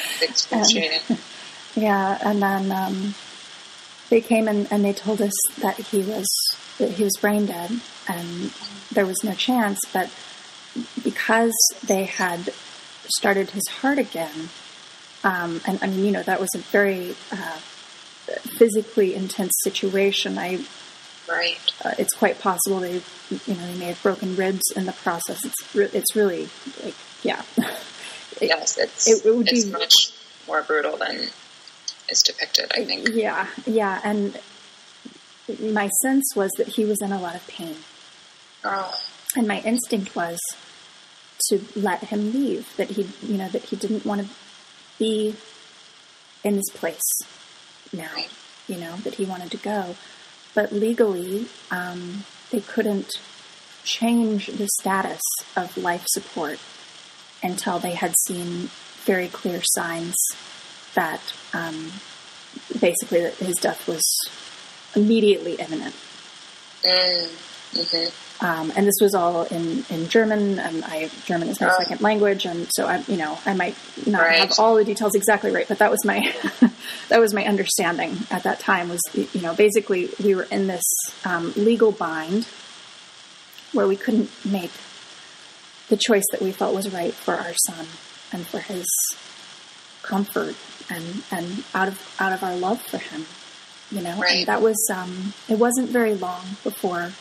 Yeah, and then they came and they told us that he was brain dead, and there was no chance. But because they had started his heart again, and that was a very physically intense situation. Right. It's quite possible they may have broken ribs in the process. It's really like, yeah. Yes, it's much more brutal than is depicted, I think. Yeah, and my sense was that he was in a lot of pain. Oh. And my instinct was to let him leave, that he didn't want to be in this place now, right. That he wanted to go. But legally, they couldn't change the status of life support until they had seen very clear signs that basically that his death was immediately imminent. Mm-hmm. And this was all in German, and German is my second language, and so I might not have all the details exactly right, but that was my that was my understanding at that time. Was basically we were in this legal bind where we couldn't make the choice that we felt was right for our son and for his comfort and out of our love for him, And that was it wasn't very long before.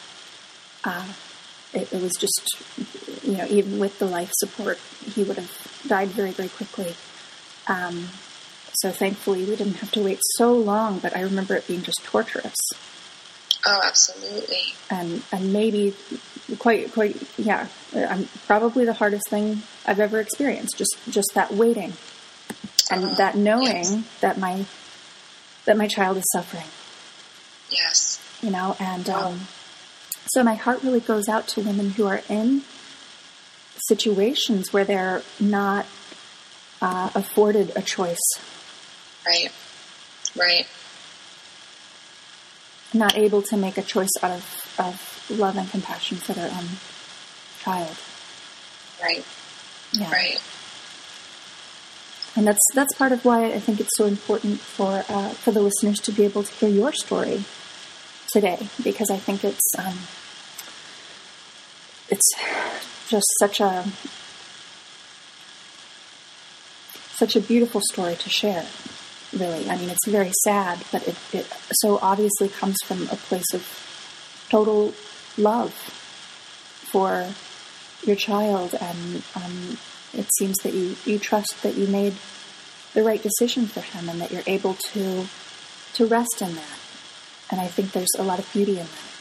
It was just, even with the life support, he would have died very, very quickly. So thankfully we didn't have to wait so long, but I remember it being just torturous. Oh, absolutely. And maybe quite, yeah, probably the hardest thing I've ever experienced, just that waiting and that knowing that my child is suffering. Yes. So my heart really goes out to women who are in situations where they're not afforded a choice. Right. Not able to make a choice out of love and compassion for their own child. Right. Yeah. Right. And that's part of why I think it's so important for the listeners to be able to hear your story today, because I think it's just such a beautiful story to share, really. I mean, it's very sad, but it so obviously comes from a place of total love for your child, and it seems that you trust that you made the right decision for him and that you're able to rest in that. And I think there's a lot of beauty in that.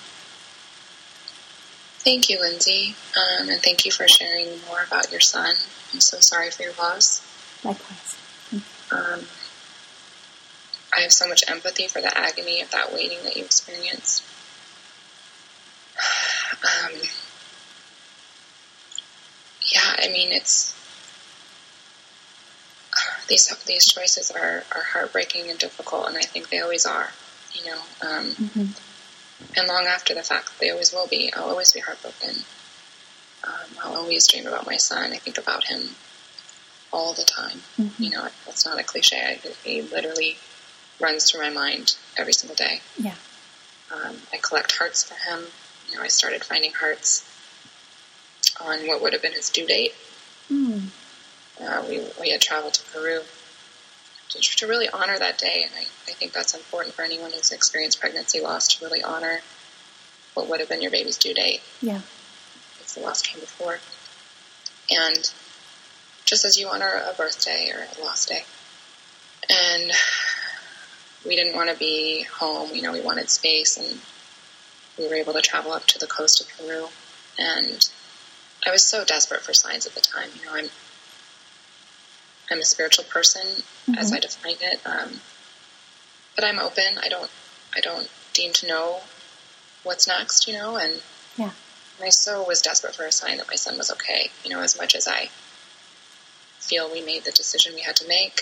Thank you, Lindsay, and thank you for sharing more about your son. I'm so sorry for your loss. Likewise. I have so much empathy for the agony of that waiting that you experienced. Yeah, I mean, it's these choices are heartbreaking and difficult, and I think they always are. And long after the fact, they always will be. I'll always be heartbroken. I'll always dream about my son. I think about him all the time. Mm-hmm. That's not a cliche. He literally runs through my mind every single day. Yeah. I collect hearts for him. I started finding hearts on what would have been his due date. Mm. We had traveled to Peru to really honor that day, and I think that's important for anyone who's experienced pregnancy loss, to really honor what would have been your baby's due date. Yeah. If the loss came before. And just as you honor a birthday or a loss day. And we didn't want to be home, we wanted space, and we were able to travel up to the coast of Peru. And I was so desperate for signs at the time. I'm a spiritual person, mm-hmm. as I define it, but I'm open. I don't deem to know what's next, and yeah. I so was desperate for a sign that my son was okay, as much as I feel we made the decision we had to make.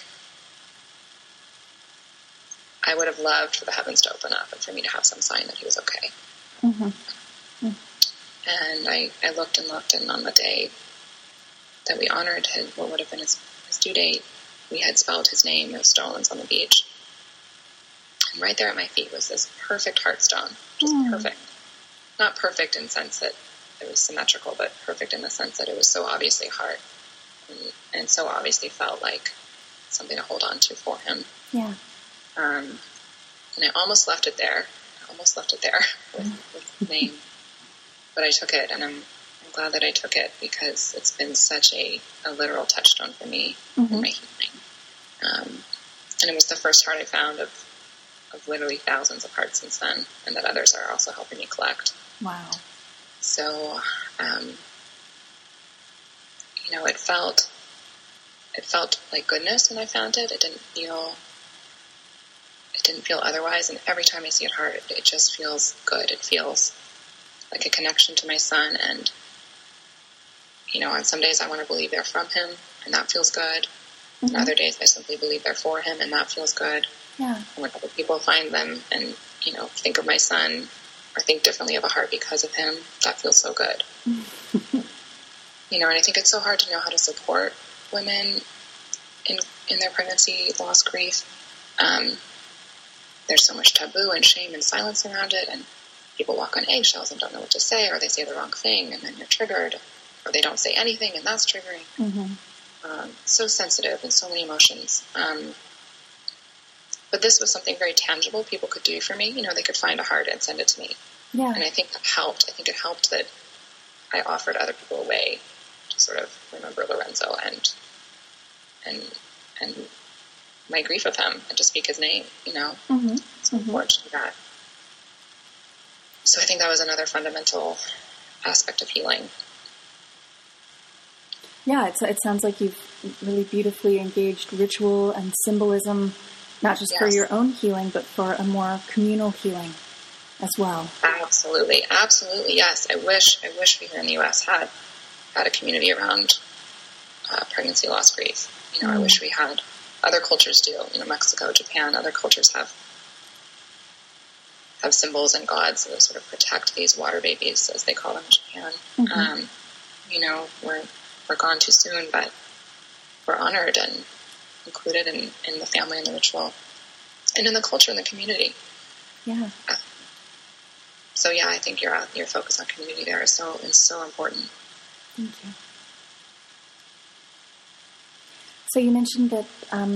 I would have loved for the heavens to open up and for me to have some sign that he was okay. Mm-hmm. Mm-hmm. And I looked and looked, and on the day that we honored what would have been his due date, we had spelled his name in stones on the beach. And right there at my feet was this perfect heart stone. Just perfect. Not perfect in the sense that it was symmetrical, but perfect in the sense that it was so obviously heart and so obviously felt like something to hold on to for him. Yeah. And I almost left it there. with his name. But I took it, and I'm glad that I took it, because it's been such a literal touchstone for me mm-hmm. in my healing. And it was the first heart I found of literally thousands of hearts since then, and that others are also helping me collect. Wow. So, it felt like goodness when I found it. It didn't feel otherwise. And every time I see a heart, it just feels good. It feels like a connection to my son. And, you know, on some days I want to believe they're from him, and that feels good. And other days I simply believe they're for him, and that feels good. Yeah. And when other people find them and, you know, think of my son or think differently of a heart because of him, that feels so good. You know, and I think it's so hard to know how to support women in their pregnancy loss grief. There's so much taboo and shame and silence around it, and people walk on eggshells and don't know what to say, or they say the wrong thing and then you're triggered, or they don't say anything and that's triggering. So sensitive and so many emotions. But this was something very tangible people could do for me. You know, they could find a heart and send it to me. Yeah. And I think that helped. I think it helped that I offered other people a way to sort of remember Lorenzo and my grief of him, and to speak his name, you know. It's important to do that. So I think that was another fundamental aspect of healing. Yeah, it sounds like you've really beautifully engaged ritual and symbolism, not just for your own healing, but for a more communal healing as well. Absolutely, yes. I wish we here in the U.S. had a community around pregnancy loss grief. You know, I wish we had. Other cultures do. You know, Mexico, Japan, other cultures have symbols and gods that sort of protect these water babies, as they call them in Japan. You know, we're gone too soon, but we're honored and included in the family and the ritual, and in the culture and the community. Yeah. So yeah, I think your focus on community there is so important. Thank you. So you mentioned that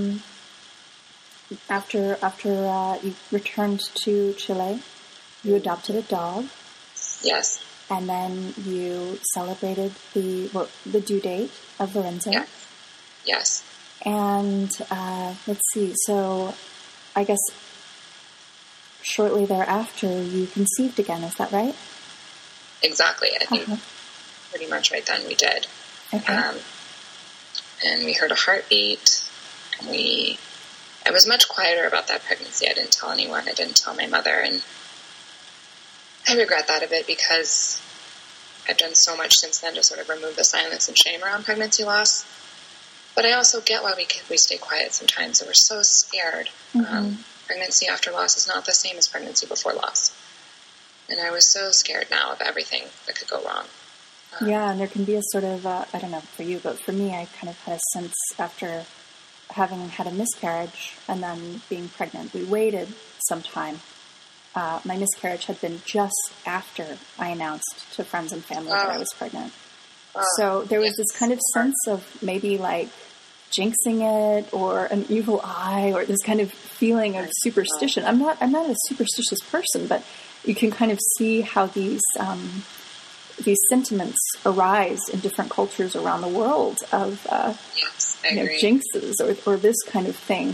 after you returned to Chile, you adopted a dog. Yes. And then you celebrated the due date of Lorenzo. Yeah. Yes. And let's see. So I guess shortly thereafter you conceived again. Is that right? Exactly. I think pretty much right then we did. Okay. And we heard a heartbeat, and I was much quieter about that pregnancy. I didn't tell anyone. I didn't tell my mother, and I regret that a bit because I've done so much since then to sort of remove the silence and shame around pregnancy loss. But I also get why we stay quiet sometimes, and we're so scared. Pregnancy after loss is not the same as pregnancy before loss. And I was so scared now of everything that could go wrong. Yeah, and there can be a sort of, I don't know for you, but for me, I kind of had a sense after having had a miscarriage and then being pregnant. We waited some time. My miscarriage had been just after I announced to friends and family that I was pregnant. So there was this kind of sense of maybe like jinxing it or an evil eye or this kind of feeling of superstition. I'm not a superstitious person, but you can kind of see how these sentiments arise in different cultures around the world of jinxes or this kind of thing.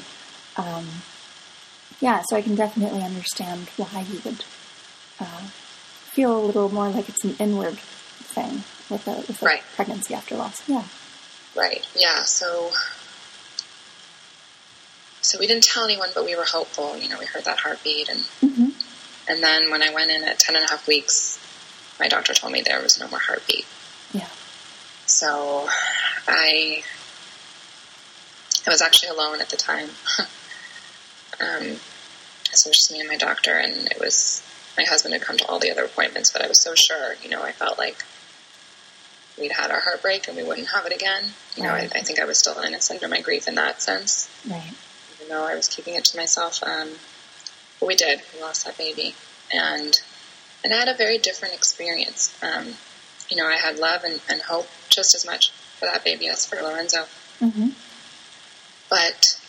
So I can definitely understand why you would feel a little more like it's an inward thing with a pregnancy after loss. Yeah. Right. Yeah. So we didn't tell anyone, but we were hopeful. You know, we heard that heartbeat, and then when I went in at 10.5 weeks, my doctor told me there was no more heartbeat. Yeah. So I was actually alone at the time. So it was just me and my doctor, and it was my husband had come to all the other appointments, but I was so sure. You know, I felt like we'd had our heartbreak and we wouldn't have it again. You know, I think I was still innocent of my grief in that sense. Right. Even though I was keeping it to myself. But we did. We lost that baby. And I had a very different experience. You know, I had love and hope just as much for that baby as for Lorenzo. But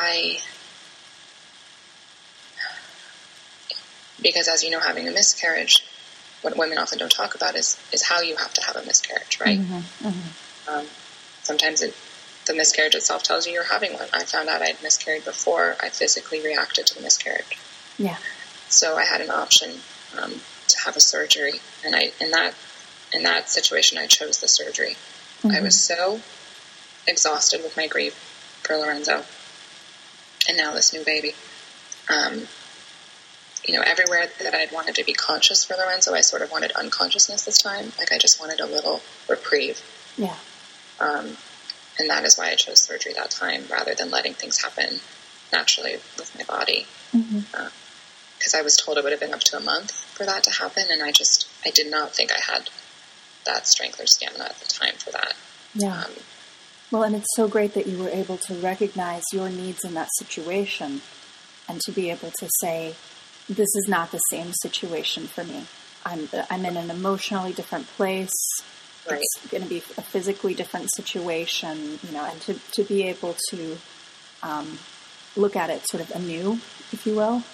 because as you know, having a miscarriage, what women often don't talk about is how you have to have a miscarriage, right? Sometimes the miscarriage itself tells you you're having one. I found out I'd miscarried before I physically reacted to the miscarriage. Yeah. So I had an option to have a surgery, and in that situation I chose the surgery. I was so exhausted with my grief for Lorenzo, and now this new baby. everywhere that I'd wanted to be conscious for Lorenzo, I sort of wanted unconsciousness this time. Like I just wanted a little reprieve. Yeah. And that is why I chose surgery that time rather than letting things happen naturally with my body. Because I was told it would have been up to a month for that to happen, and I did not think I had that strength or stamina at the time for that. Yeah. Well, and it's so great that you were able to recognize your needs in that situation and to be able to say, this is not the same situation for me. I'm in an emotionally different place. Right. It's going to be a physically different situation, and to be able to look at it sort of anew, if you will,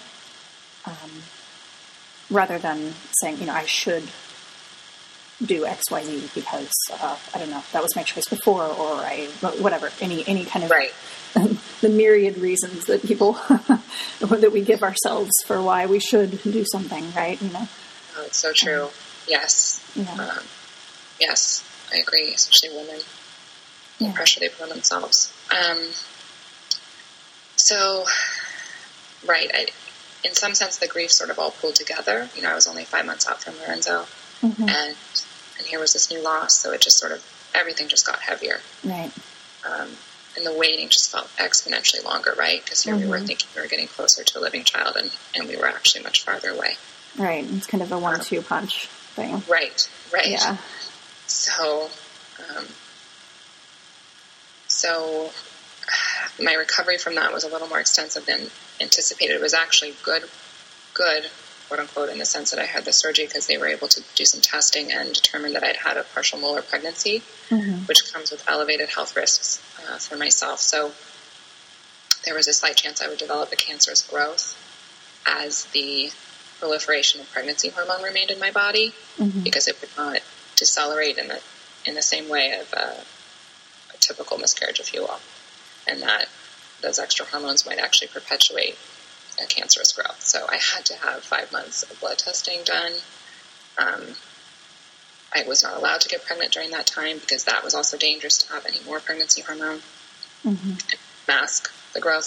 rather than saying, I should do X, Y, Z because, I don't know, that was my choice before, or whatever, any kind of, right. The myriad reasons that people, that we give ourselves for why we should do something, right? Oh, it's so true. Yes. Yeah. Yes, I agree, especially women, the pressure they put on themselves. In some sense, the grief sort of all pulled together. I was only 5 months out from Lorenzo, and here was this new loss, so it just sort of, everything just got heavier. Right. And the waiting just felt exponentially longer, right? Because here we were thinking we were getting closer to a living child, and we were actually much farther away. Right, it's kind of a 1-2 punch thing. Right. Yeah. So my recovery from that was a little more extensive than anticipated. It was actually good, quote unquote, in the sense that I had the surgery because they were able to do some testing and determine that I'd had a partial molar pregnancy, which comes with elevated health risks for myself. So there was a slight chance I would develop a cancerous growth as the proliferation of pregnancy hormone remained in my body, because it would not decelerate in the same way of a typical miscarriage, if you will, and that those extra hormones might actually perpetuate a cancerous growth. So I had to have 5 months of blood testing done. I was not allowed to get pregnant during that time because that was also dangerous to have any more pregnancy hormone and mask the growth.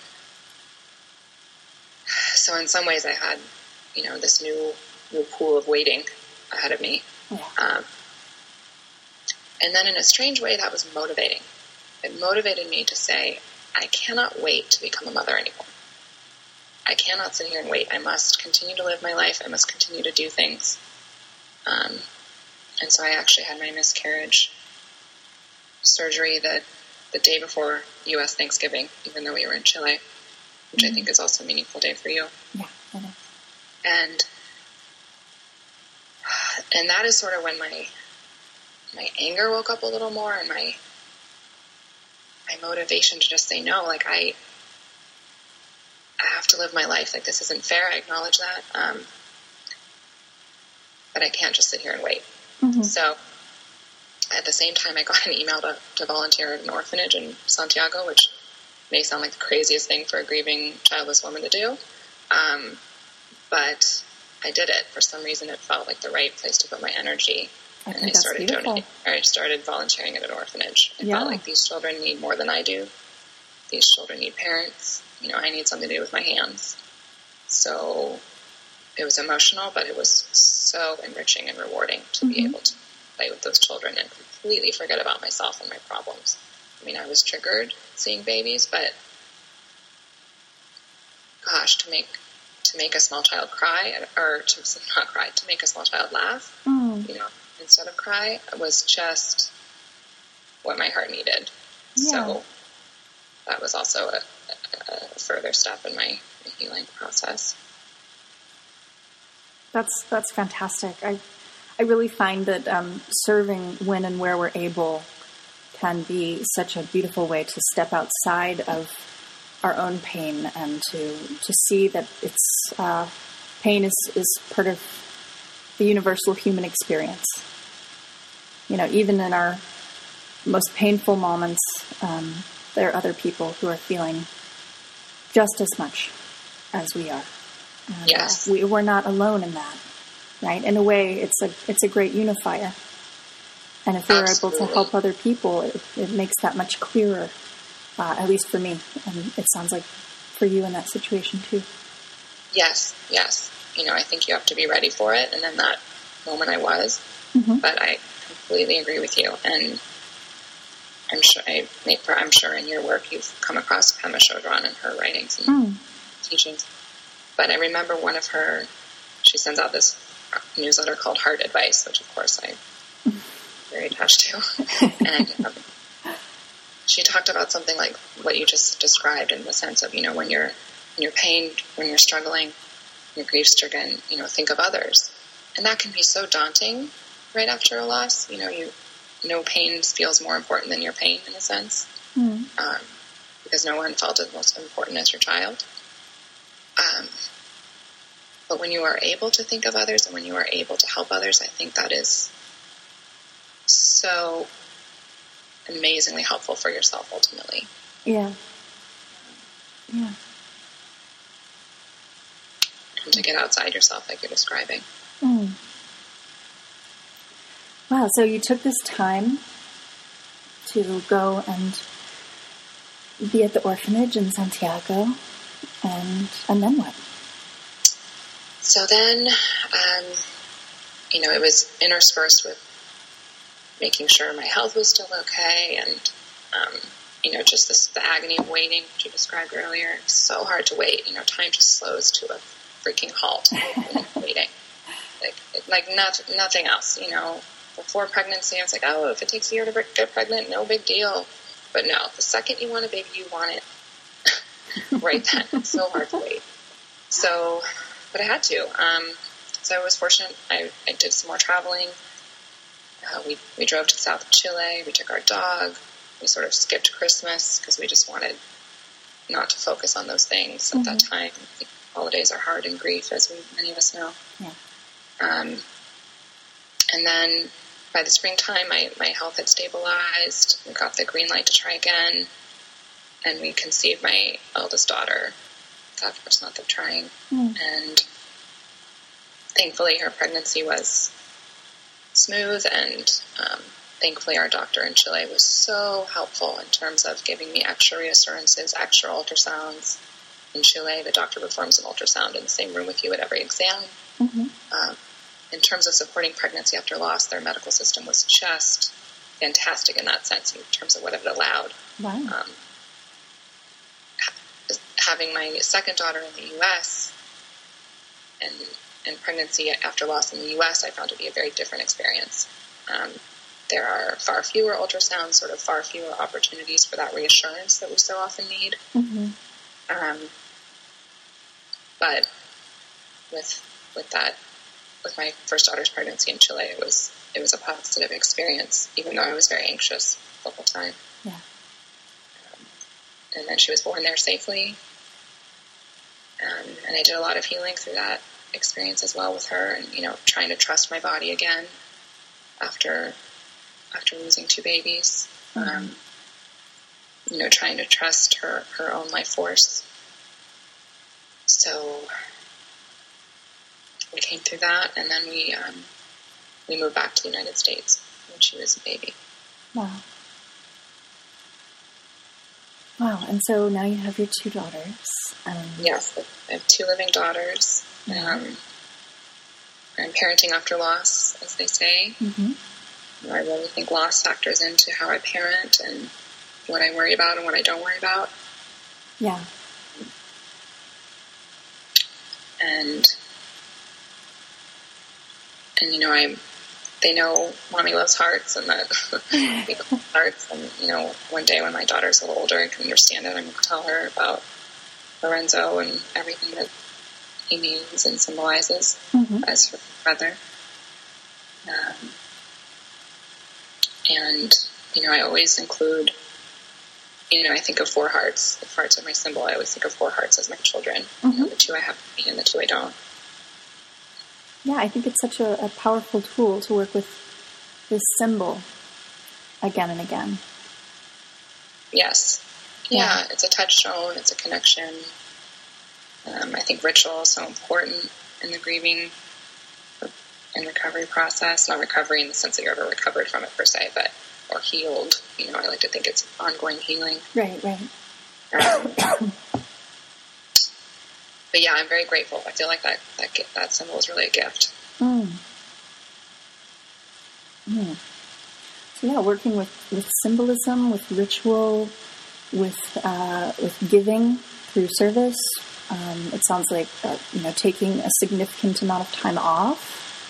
So in some ways I had, this new pool of waiting ahead of me. Yeah. And then in a strange way, that was motivating. It motivated me to say, I cannot wait to become a mother anymore. I cannot sit here and wait. I must continue to live my life. I must continue to do things. And so I actually had my miscarriage surgery the day before U.S. Thanksgiving, even though we were in Chile, which I think is also a meaningful day for you. Yeah, I know. And that is sort of when my anger woke up a little more, and my motivation to just say no. Like I have to live my life. Like this isn't fair. I acknowledge that, but I can't just sit here and wait. So at the same time, I got an email to volunteer at an orphanage in Santiago, which may sound like the craziest thing for a grieving childless woman to do, but I did it. For some reason, it felt like the right place to put my energy. And I started donating. I started volunteering at an orphanage. I felt like these children need more than I do. These children need parents. I need something to do with my hands. So it was emotional, but it was so enriching and rewarding to be able to play with those children and completely forget about myself and my problems. I was triggered seeing babies, but gosh, to make a small child cry, or to make a small child laugh, instead of cry, was just what my heart needed. Yeah. So that was also a further step in my healing process. That's fantastic. I really find that serving when and where we're able can be such a beautiful way to step outside of our own pain and to see that it's pain is part of the universal human experience. Even in our most painful moments, there are other people who are feeling just as much as we are. And, yes, we're not alone in that, right? In a way, it's a great unifier. And if we're able to help other people, it makes that much clearer, at least for me. And it sounds like for you in that situation too. Yes. I think you have to be ready for it. And in that moment I was. But I completely agree with you. And I'm sure in your work you've come across Pema Chodron in her writings and teachings. But I remember she sends out this newsletter called Heart Advice, which of course I'm very attached to. And she talked about something like what you just described, in the sense of, when you're pained, when you're struggling, when you're grief-stricken, think of others. And that can be so daunting right after a loss. Pain feels more important than your pain, in a sense, because no one felt as most important as your child. But when you are able to think of others and when you are able to help others, I think that is so amazingly helpful for yourself, ultimately. Yeah. And to get outside yourself, like you're describing. Wow, so you took this time to go and be at the orphanage in Santiago, and then what? So then, it was interspersed with making sure my health was still okay, and, just the agony of waiting, which you described earlier. It's so hard to wait. Time just slows to a freaking halt when waiting. Like nothing else, Before pregnancy, I was like, oh, if it takes a year to get pregnant, no big deal. But no, the second you want a baby, you want it right then. It's so hard to wait. So, but I had to. So I was fortunate. I did some more traveling. We drove to the south of Chile. We took our dog. We sort of skipped Christmas because we just wanted not to focus on those things at that time. Holidays are hard in grief, as many of us know. Yeah. And then by the springtime, my health had stabilized. We got the green light to try again. And we conceived my eldest daughter that first month of trying. And thankfully, her pregnancy was smooth. And thankfully, our doctor in Chile was so helpful in terms of giving me extra reassurances, extra ultrasounds. In Chile, the doctor performs an ultrasound in the same room with you at every exam. In terms of supporting pregnancy after loss, their medical system was just fantastic in that sense, in terms of what it allowed. Wow. Having my second daughter in the U.S. and pregnancy after loss in the U.S., I found to be a very different experience. There are far fewer ultrasounds, sort of far fewer opportunities for that reassurance that we so often need. But with my first daughter's pregnancy in Chile, it was a positive experience, even though I was very anxious the whole time. Yeah. And then she was born there safely. And I did a lot of healing through that experience as well with her, and, trying to trust my body again after losing two babies. Trying to trust her own life force. So we came through that, and then we moved back to the United States when she was a baby. Wow. And so now you have your two daughters. Yes, I have two living daughters. I'm parenting after loss, as they say. I really think loss factors into how I parent and what I worry about and what I don't worry about. Yeah. And they know Mommy loves hearts, and that we love hearts. And, one day when my daughter's a little older and can understand it, I'm going to tell her about Lorenzo and everything that he means and symbolizes as her brother. And, I always include, I think of four hearts. If hearts are my symbol, I always think of four hearts as my children. The two I have and the two I don't. Yeah, I think it's such a powerful tool to work with this symbol again and again. Yes. Yeah, it's a touchstone. It's a connection. I think ritual is so important in the grieving and recovery process. Not recovery in the sense that you're ever recovered from it per se, but or healed. I like to think it's ongoing healing. Right. but yeah, I'm very grateful. I feel like that symbol is really a gift. Mm. Mm. So yeah, working with symbolism, with ritual, with giving through service. It sounds like taking a significant amount of time off,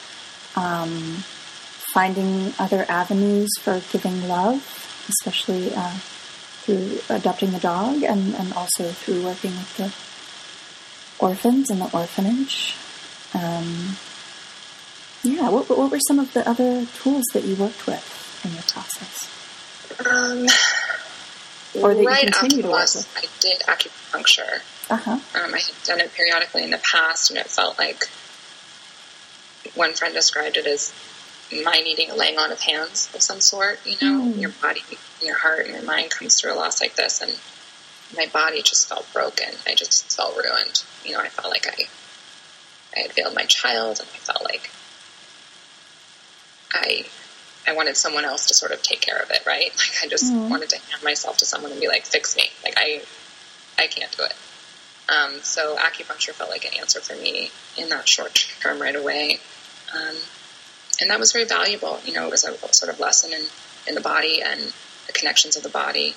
finding other avenues for giving love, especially through adopting a dog, and also through working with the orphans in the orphanage. What were some of the other tools that you worked with in your process? Or that right you continue to work with? I did acupuncture. Uh-huh. I had done it periodically in the past, and it felt like one friend described it as my needing a laying on of hands of some sort. Your body, your heart, and your mind comes through a loss like this, and my body just felt broken. I just felt ruined. I felt like I had failed my child, and I felt like I wanted someone else to sort of take care of it, right? Like I just wanted to hand myself to someone and be like, fix me. Like I can't do it. So acupuncture felt like an answer for me in that short term right away. And that was very valuable. It was a sort of lesson in the body and the connections of the body.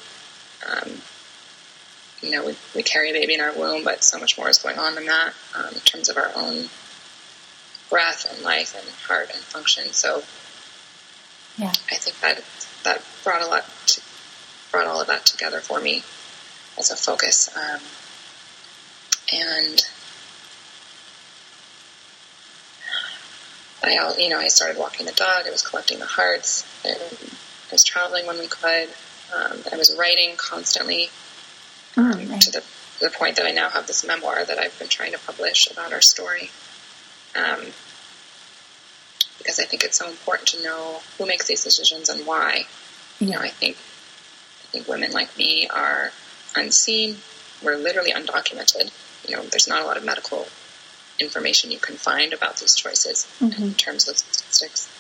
We carry a baby in our womb, but so much more is going on than that in terms of our own breath and life and heart and function. So yeah, I think that brought all of that together for me as a focus. And I started walking the dog. I was collecting the hearts. I was traveling when we could. I was writing constantly to the point that I now have this memoir that I've been trying to publish about our story. Because I think it's so important to know who makes these decisions and why. I think women like me are unseen. We're literally undocumented. There's not a lot of medical information you can find about these choices in terms of statistics.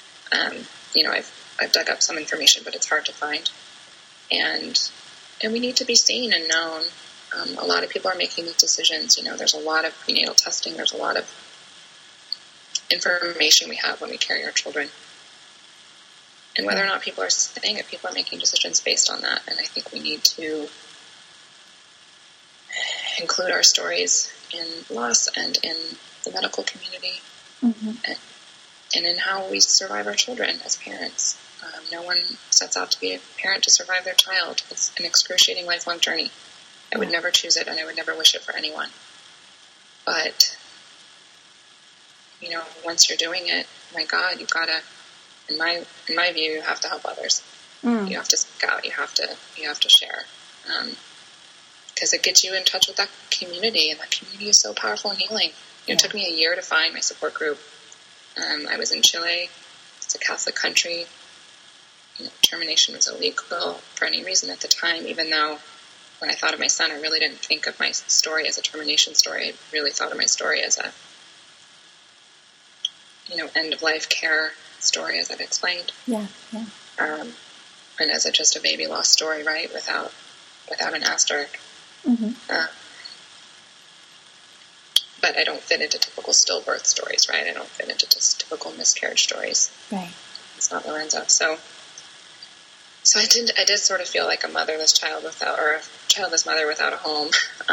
I've dug up some information, but it's hard to find. And we need to be seen and known. A lot of people are making these decisions. There's a lot of prenatal testing. There's a lot of information we have when we carry our children. And whether or not people are saying it, people are making decisions based on that. And I think we need to include our stories in loss and in the medical community and in how we survive our children as parents. No one sets out to be a parent to survive their child. It's an excruciating lifelong journey. I would never choose it, and I would never wish it for anyone. But once you're doing it, my God, you've got to, in my view, you have to help others. You have to speak out. You have to share. Because it gets you in touch with that community, and that community is so powerful and healing. It took me a year to find my support group. I was in Chile. It's a Catholic country. Termination was illegal for any reason at the time, even though when I thought of my son, I really didn't think of my story as a termination story. I really thought of my story as a end-of-life care story, as I've explained. Yeah. And as just a baby loss story, right, without an asterisk. But I don't fit into typical stillbirth stories, right? I don't fit into just typical miscarriage stories. Right. It's not Lorenzo. So I did sort of feel like a motherless child or a childless mother without a home.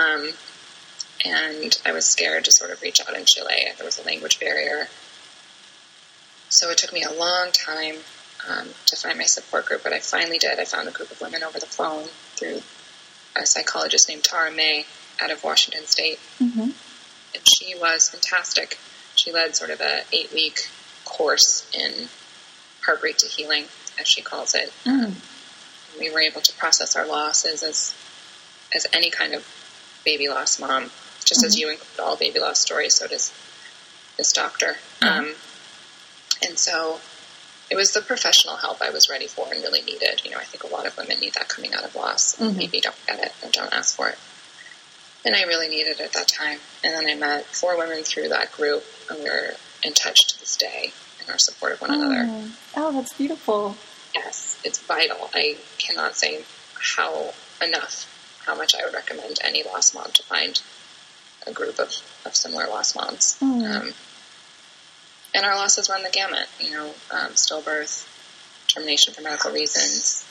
And I was scared to sort of reach out in Chile. There was a language barrier. So it took me a long time to find my support group, but I finally did. I found a group of women over the phone through a psychologist named Tara May out of Washington State. And she was fantastic. She led sort of a 8-week course in heartbreak to healing, as she calls it. We were able to process our losses as any kind of baby loss mom. Just as you include all baby loss stories, so does this doctor. And so it was the professional help I was ready for and really needed. I think a lot of women need that coming out of loss and maybe don't get it or don't ask for it. And I really needed it at that time. And then I met 4 women through that group, and we're in touch to this day and are support of one another. Oh, that's beautiful. Yes, it's vital. I cannot say how much I would recommend any lost mom to find a group of similar lost moms. And our losses run the gamut, stillbirth, termination for medical reasons,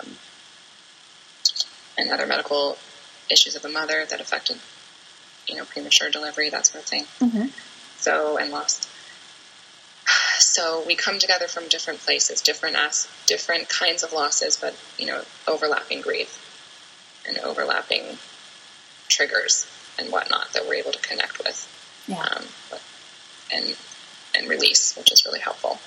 and other medical issues of the mother that affected, premature delivery, that sort of thing. And loss. So we come together from different places, different kinds of losses, but, overlapping grief and overlapping triggers and whatnot that we're able to connect with. And release, which is really helpful.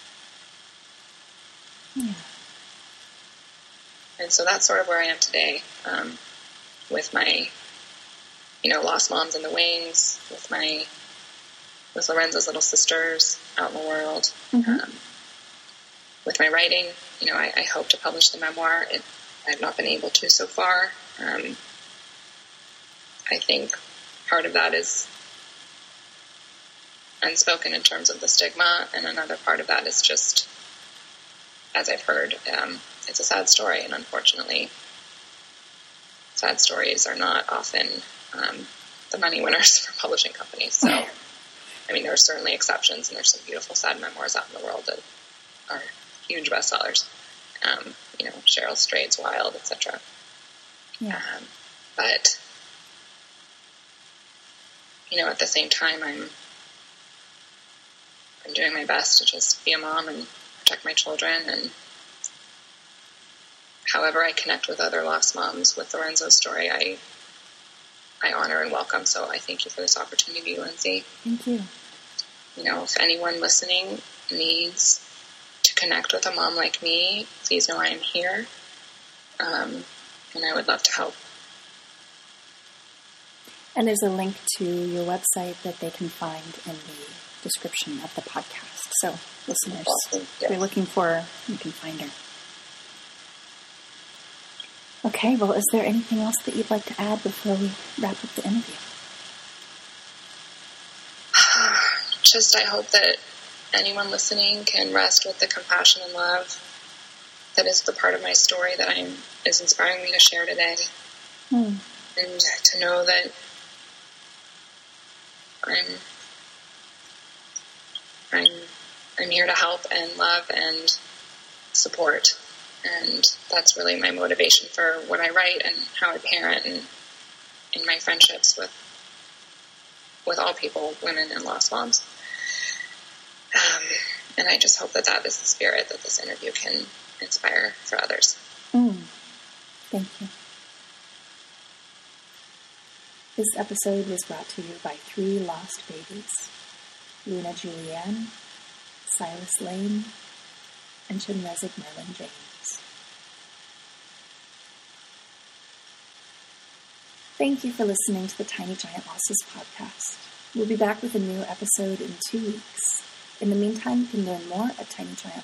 And so that's sort of where I am today, with my, lost moms in the wings, with Lorenzo's little sisters out in the world, with my writing. I hope to publish the memoir. I've not been able to so far. I think part of that is unspoken in terms of the stigma, and another part of that is just, as I've heard, it's a sad story, and unfortunately, sad stories are not often the money winners for publishing companies. So, there are certainly exceptions, and there's some beautiful sad memoirs out in the world that are huge bestsellers. Cheryl Strayed's Wild, etc. But at the same time, I'm doing my best to just be a mom and protect my children, and however I connect with other lost moms with Lorenzo's story, I honor and welcome. So I thank you for this opportunity, Lindsay. Thank you. If anyone listening needs to connect with a mom like me, please know I am here, and I would love to help. And there's a link to your website that they can find in the description of the podcast. So, listeners, if you're looking for her, you can find her. Okay, well, is there anything else that you'd like to add before we wrap up the interview? Just, I hope that anyone listening can rest with the compassion and love that is the part of my story that is inspiring me to share today. And to know that I'm here to help and love and support. And that's really my motivation for what I write and how I parent, and in my friendships with all people, women and lost moms. And I just hope that is the spirit that this interview can inspire for others. Thank you. This episode was brought to you by 3 lost babies: Luna Julianne, Silas Lane, and Chinrezig Merlin James. Thank you for listening to the Tiny Giant Losses podcast. We'll be back with a new episode in 2 weeks. In the meantime, you can learn more at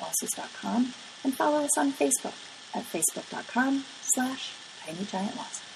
tinygiantlosses.com and follow us on Facebook at facebook.com/tinygiantlosses.